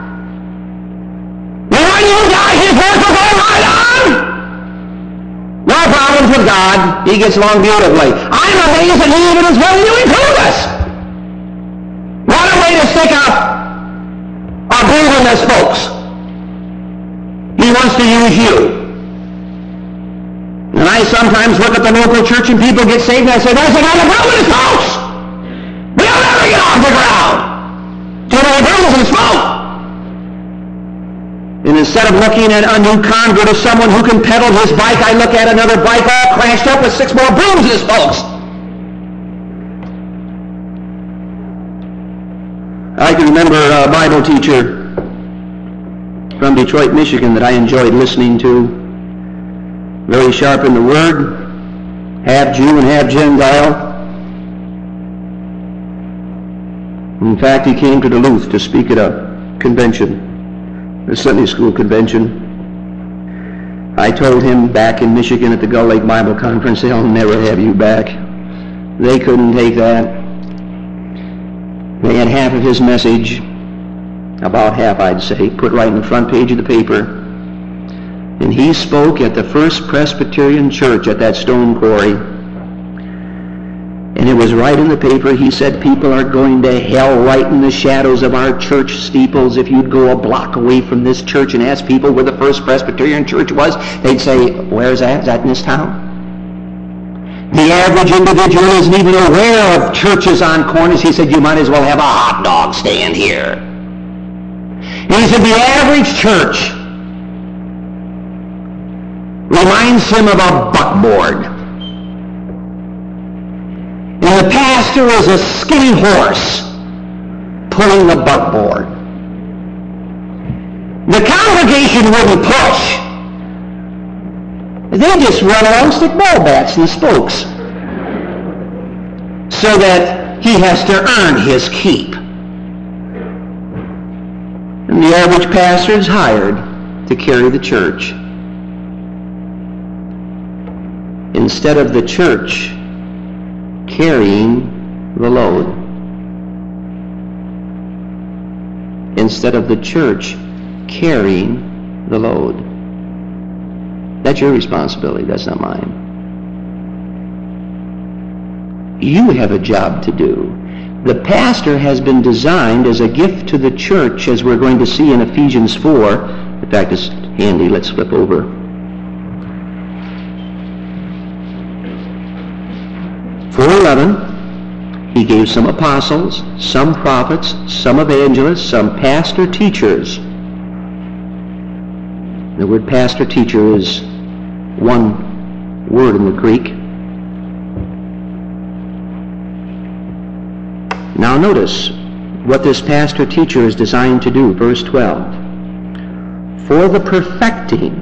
And when you die, his work will go right on. No problems with God. He gets along beautifully. I'm amazed that he even is willing to include us. What a way to stick up a broom in the spokes. He wants to use you. And I sometimes look at the local church and people get saved and I say, there's another broom in the spokes. We'll never get off the ground. Too many brooms and smoke. And instead of looking at a new convert as someone who can pedal his bike, I look at another bike all crashed up with six more brooms in his spokes. I can remember a Bible teacher from Detroit, Michigan that I enjoyed listening to. Very sharp in the Word, half Jew and half Gentile. In fact, he came to Duluth to speak at a convention, a Sunday school convention. I told him back in Michigan at the Gull Lake Bible Conference, they'll never have you back. They couldn't take that. They had half of his message, about half I'd say, put right in the front page of the paper. And he spoke at the First Presbyterian Church at that stone quarry. And it was right in the paper. He said, people are going to hell right in the shadows of our church steeples. If you'd go a block away from this church and ask people where the First Presbyterian Church was, they'd say, where's that? Is that in this town? The average individual isn't even aware of churches on corners. He said, you might as well have a hot dog stand here. And he said, the average church reminds him of a buckboard. And the pastor is a skinny horse pulling the buckboard. The congregation wouldn't push. They just run along, stick ball bats in the spokes so that he has to earn his keep. And the average pastor is hired to carry the church. Instead of the church carrying the load. Instead of the church carrying the load. That's your responsibility. That's not mine. You have a job to do. The pastor has been designed as a gift to the church, as we're going to see in Ephesians four. In fact, it's handy. Let's flip over. four eleven, he gave some apostles, some prophets, some evangelists, some pastor teachers. The word pastor teacher is one word in the Greek. Now notice what this pastor teacher is designed to do. Verse twelve. For the perfecting.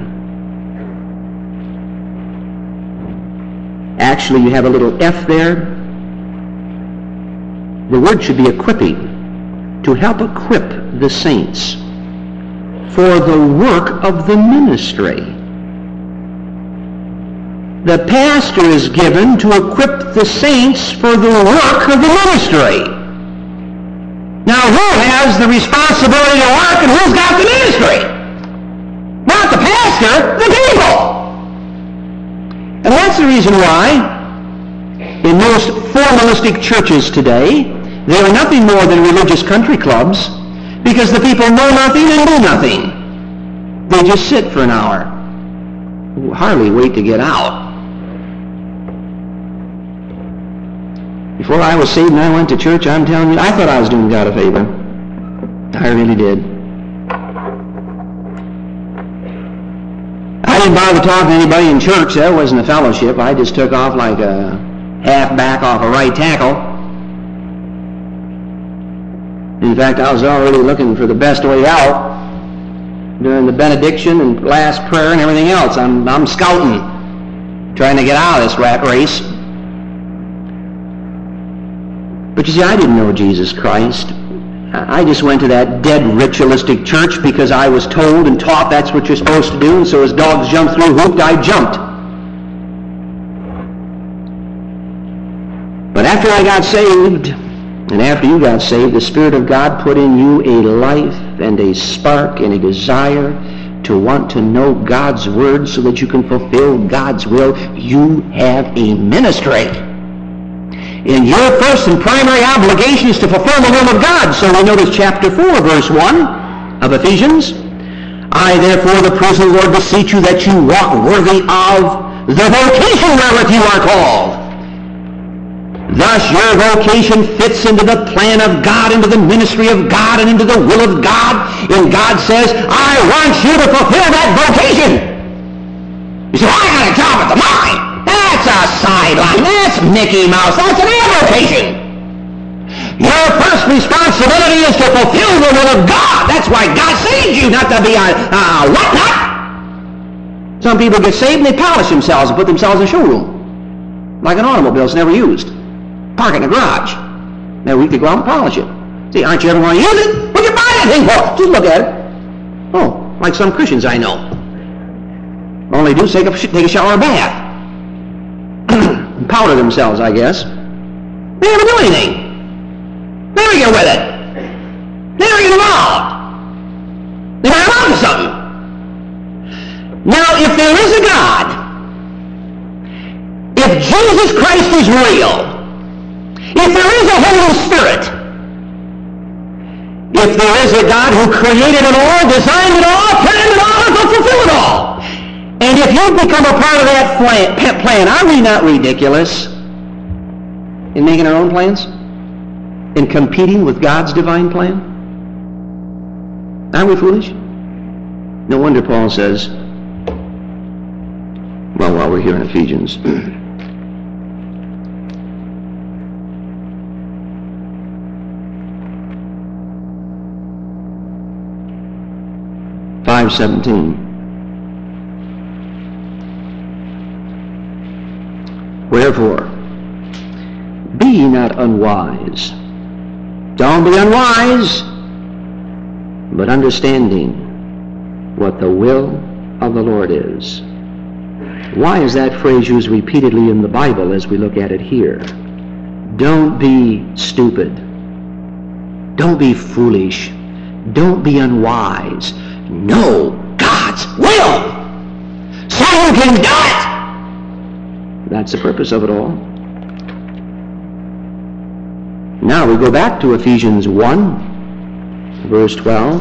Actually, you have a little F there. The word should be equipping. To help equip the saints. for the work of the ministry. The pastor is given to equip the saints for the work of the ministry. Now, who has the responsibility to work and who's got the ministry? Not the pastor, the people. And that's the reason why in most formalistic churches today, they are nothing more than religious country clubs, because the people know nothing and do nothing. They just sit for an hour. Hardly wait to get out. Before I was saved and I went to church, I'm telling you, I thought I was doing God a favor. I really did. I didn't bother talking to anybody in church. There wasn't a fellowship. I just took off like a half-back off a right tackle. In fact, I was already looking for the best way out during the benediction and last prayer and everything else. I'm, I'm scouting, trying to get out of this rat race. But you see, I didn't know Jesus Christ. I just went to that dead ritualistic church because I was told and taught that's what you're supposed to do, and so as dogs jump through a hoop, I jumped. But after I got saved, and after you got saved, the Spirit of God put in you a life and a spark and a desire to want to know God's Word so that you can fulfill God's will. You have a ministry. And your first and primary obligation is to fulfill the will of God. So we notice chapter four, verse one of Ephesians. I, therefore, the prisoner of the Lord, beseech you that you walk worthy of the vocation wherewith you are called. Thus your vocation fits into the plan of God, into the ministry of God, and into the will of God. And God says, I want you to fulfill that vocation. You say, well, I got a job at the mine. That's a sideline. That's Mickey Mouse. That's an avocation. Your first responsibility is to fulfill the will of God. That's why God saved you, not to be a uh, whatnot. Some people get saved and they polish themselves and put themselves in a showroom. Like an automobile that's never used. Park it in the garage. Every week they go out and polish it. See, aren't you ever going to use it? What you buy that thing for? Just look at it. Oh, like some Christians I know. All they do is take a, take a shower or bath. Powder themselves, I guess. They never do anything. They never get with it. They never get involved. They never amount to something. Now, if there is a God, if Jesus Christ is real, if there is a Holy Spirit, if there is a God who created it all, designed it all, planned it all, and will fulfill it all, and if you become a part of that plan, are we not ridiculous in making our own plans? In competing with God's divine plan? Aren't we foolish? No wonder Paul says, well, while we're here in Ephesians, five seventeen. Wherefore, be ye not unwise. Don't be unwise, but understanding what the will of the Lord is. Why is that phrase used repeatedly in the Bible as we look at it here? Don't be stupid. Don't be foolish. Don't be unwise. Know God's will so you can do it. That's the purpose of it all. Now we go back to Ephesians one, verse twelve.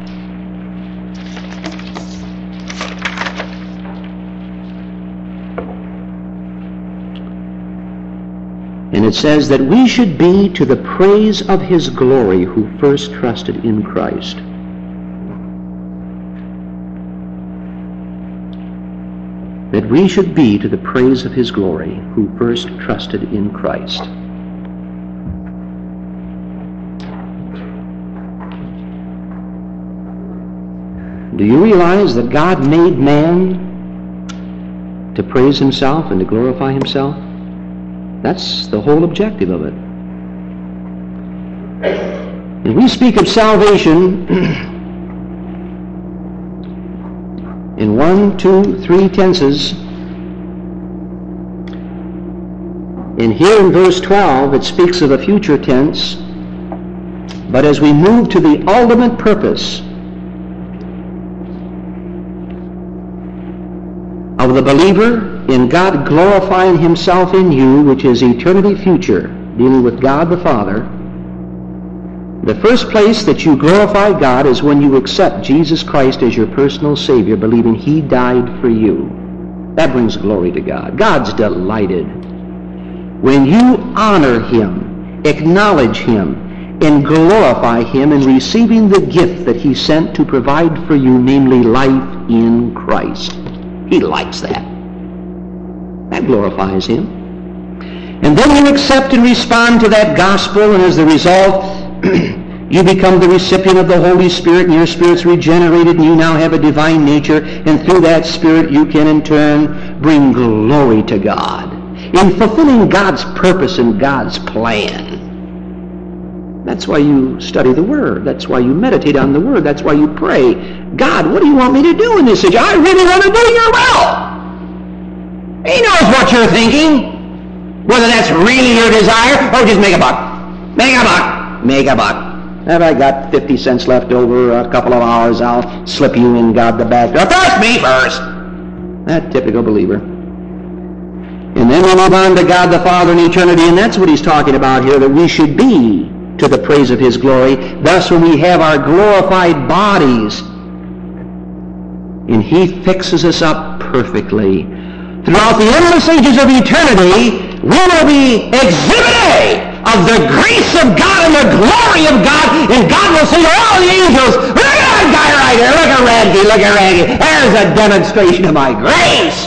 And it says that we should be to the praise of his glory who first trusted in Christ. That we should be to the praise of his glory who first trusted in Christ. Do you realize that God made man to praise himself and to glorify himself? That's the whole objective of it. And we speak of salvation one, two, three tenses. And here in verse twelve, it speaks of a future tense. But as we move to the ultimate purpose of the believer in God glorifying himself in you, which is eternity future, dealing with God the Father, the first place that you glorify God is when you accept Jesus Christ as your personal Savior, believing He died for you. That brings glory to God. God's delighted when you honor Him, acknowledge Him, and glorify Him in receiving the gift that He sent to provide for you, namely life in Christ. He likes that. That glorifies Him. And then you accept and respond to that gospel, and as the result, you become the recipient of the Holy Spirit, and your spirit's regenerated, and you now have a divine nature, and through that Spirit you can in turn bring glory to God in fulfilling God's purpose and God's plan. That's why you study the Word. That's why you meditate on the Word. That's why you pray. God, what do you want me to do in this situation? I really want to do your will. He knows what you're thinking. Whether that's really your desire or just make a buck. Make a buck. Make a buck. Have I got fifty cents left over a couple of hours? I'll slip you in, God, the back door. First, me first. That typical believer. And then we move on to God the Father in eternity, and that's what he's talking about here, that we should be to the praise of His glory. Thus, when we have our glorified bodies, and He fixes us up perfectly, throughout the endless ages of eternity, we will be exhibit A of the grace of God and the glory of God, and God will say to all the angels, look at that guy right here, look at Randy, look at Randy, there's a demonstration of my grace.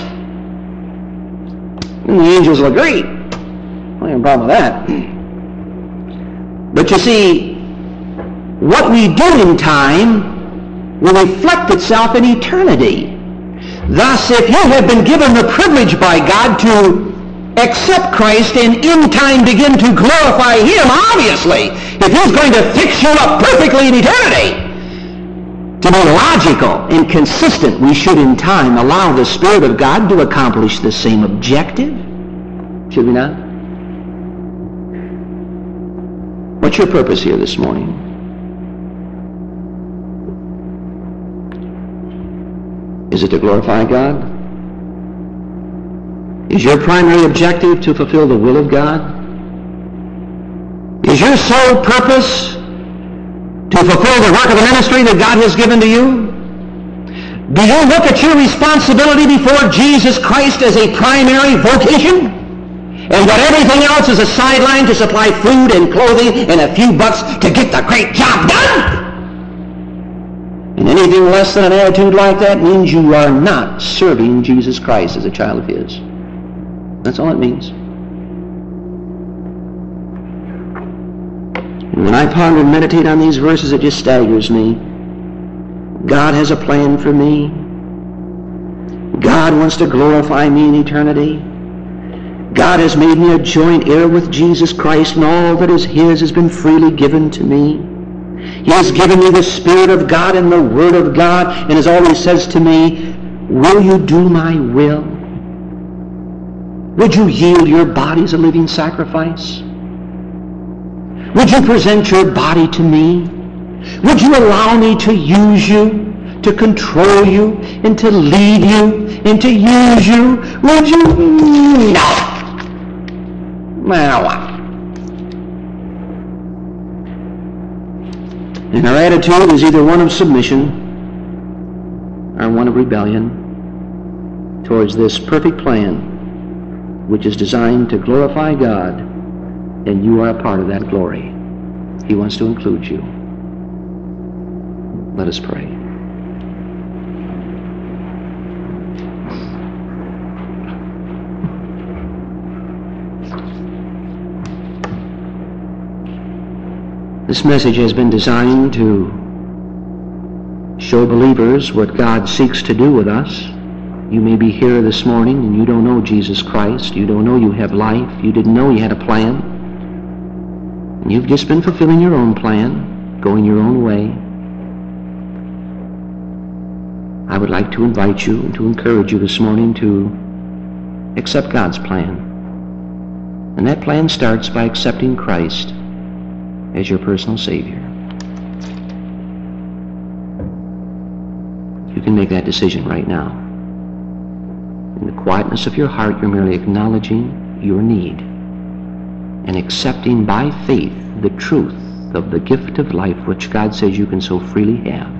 And the angels will agree. I have a problem with that. But you see, what we do in time will reflect itself in eternity. Thus, if you have been given the privilege by God to accept Christ and in time begin to glorify Him, obviously, if He's going to fix you up perfectly in eternity, to be logical and consistent, we should in time allow the Spirit of God to accomplish the same objective. Should we not? What's your purpose here this morning? Is it to glorify God? Is your primary objective to fulfill the will of God? Is your sole purpose to fulfill the work of the ministry that God has given to you? Do you look at your responsibility before Jesus Christ as a primary vocation? And that everything else is a sideline to supply food and clothing and a few bucks to get the great job done? And anything less than an attitude like that means you are not serving Jesus Christ as a child of His. That's all it means. And when I ponder and meditate on these verses, it just staggers me. God has a plan for me. God wants to glorify me in eternity. God has made me a joint heir with Jesus Christ, and all that is His has been freely given to me. He has given me the Spirit of God and the Word of God, and as always says to me, will you do my will? Would you yield your body as a living sacrifice? Would you present your body to me? Would you allow me to use you, to control you, and to lead you, and to use you? Would you? No. Well, what? And our attitude is either one of submission or one of rebellion towards this perfect plan, which is designed to glorify God, and you are a part of that glory. He wants to include you. Let us pray. This message has been designed to show believers what God seeks to do with us. You may be here this morning and you don't know Jesus Christ. You don't know you have life. You didn't know you had a plan. And you've just been fulfilling your own plan, going your own way. I would like to invite you and to encourage you this morning to accept God's plan. And that plan starts by accepting Christ as your personal Savior. You can make that decision right now. In the quietness of your heart, you're merely acknowledging your need and accepting by faith the truth of the gift of life which God says you can so freely have.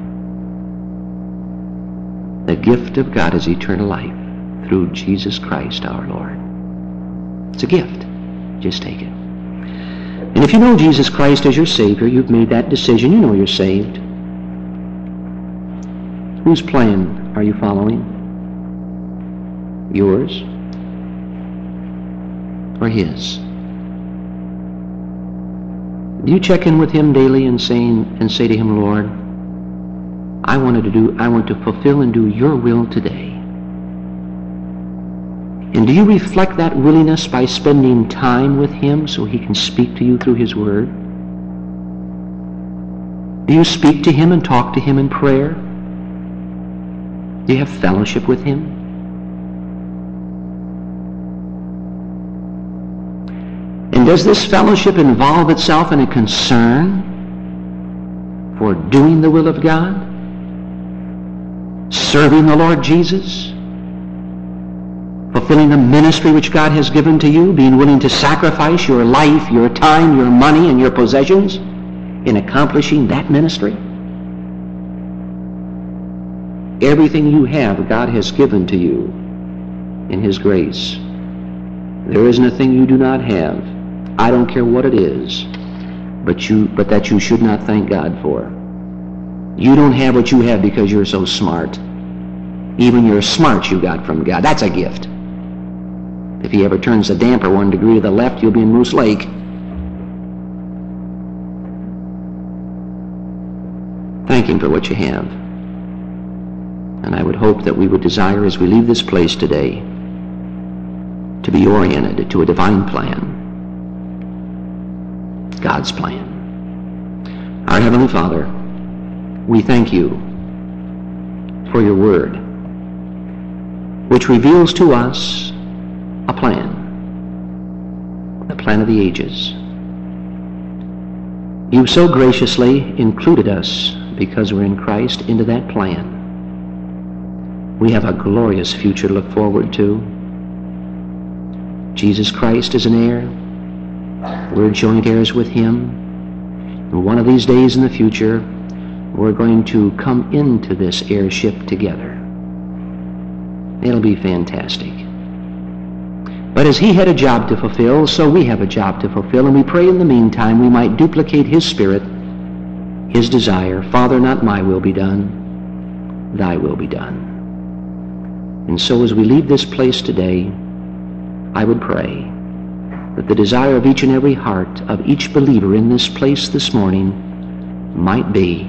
The gift of God is eternal life through Jesus Christ our Lord. It's a gift. Just take it. And if you know Jesus Christ as your Savior, you've made that decision, you know you're saved. Whose plan are you following? Yours or His? Do you check in with Him daily and saying and say to Him, Lord, I wanted to do I want to fulfill and do your will today. And do you reflect that willingness by spending time with Him so He can speak to you through His Word? Do you speak to Him and talk to Him in prayer? Do you have fellowship with Him? And does this fellowship involve itself in a concern for doing the will of God? Serving the Lord Jesus? Fulfilling the ministry which God has given to you? Being willing to sacrifice your life, your time, your money, and your possessions in accomplishing that ministry? Everything you have, God has given to you in His grace. There isn't a thing you do not have. I don't care what it is, but you, but that you should not thank God for. You don't have what you have because you're so smart. Even your smarts you got from God. That's a gift. If He ever turns the damper one degree to the left, you'll be in Moose Lake. Thank Him for what you have. And I would hope that we would desire as we leave this place today to be oriented to a divine plan. God's plan. Our Heavenly Father, we thank You for Your Word, which reveals to us a plan, the plan of the ages. You so graciously included us, because we're in Christ, into that plan. We have a glorious future to look forward to. Jesus Christ is an heir. We're joint heirs with Him. And one of these days in the future, we're going to come into this heirship together. It'll be fantastic. But as He had a job to fulfill, so we have a job to fulfill, and we pray in the meantime we might duplicate His Spirit, His desire. Father, not my will be done, Thy will be done. And so as we leave this place today, I would pray that the desire of each and every heart of each believer in this place this morning might be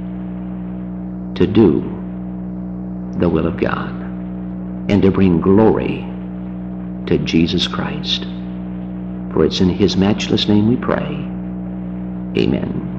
to do the will of God and to bring glory to Jesus Christ. For it's in His matchless name we pray. Amen.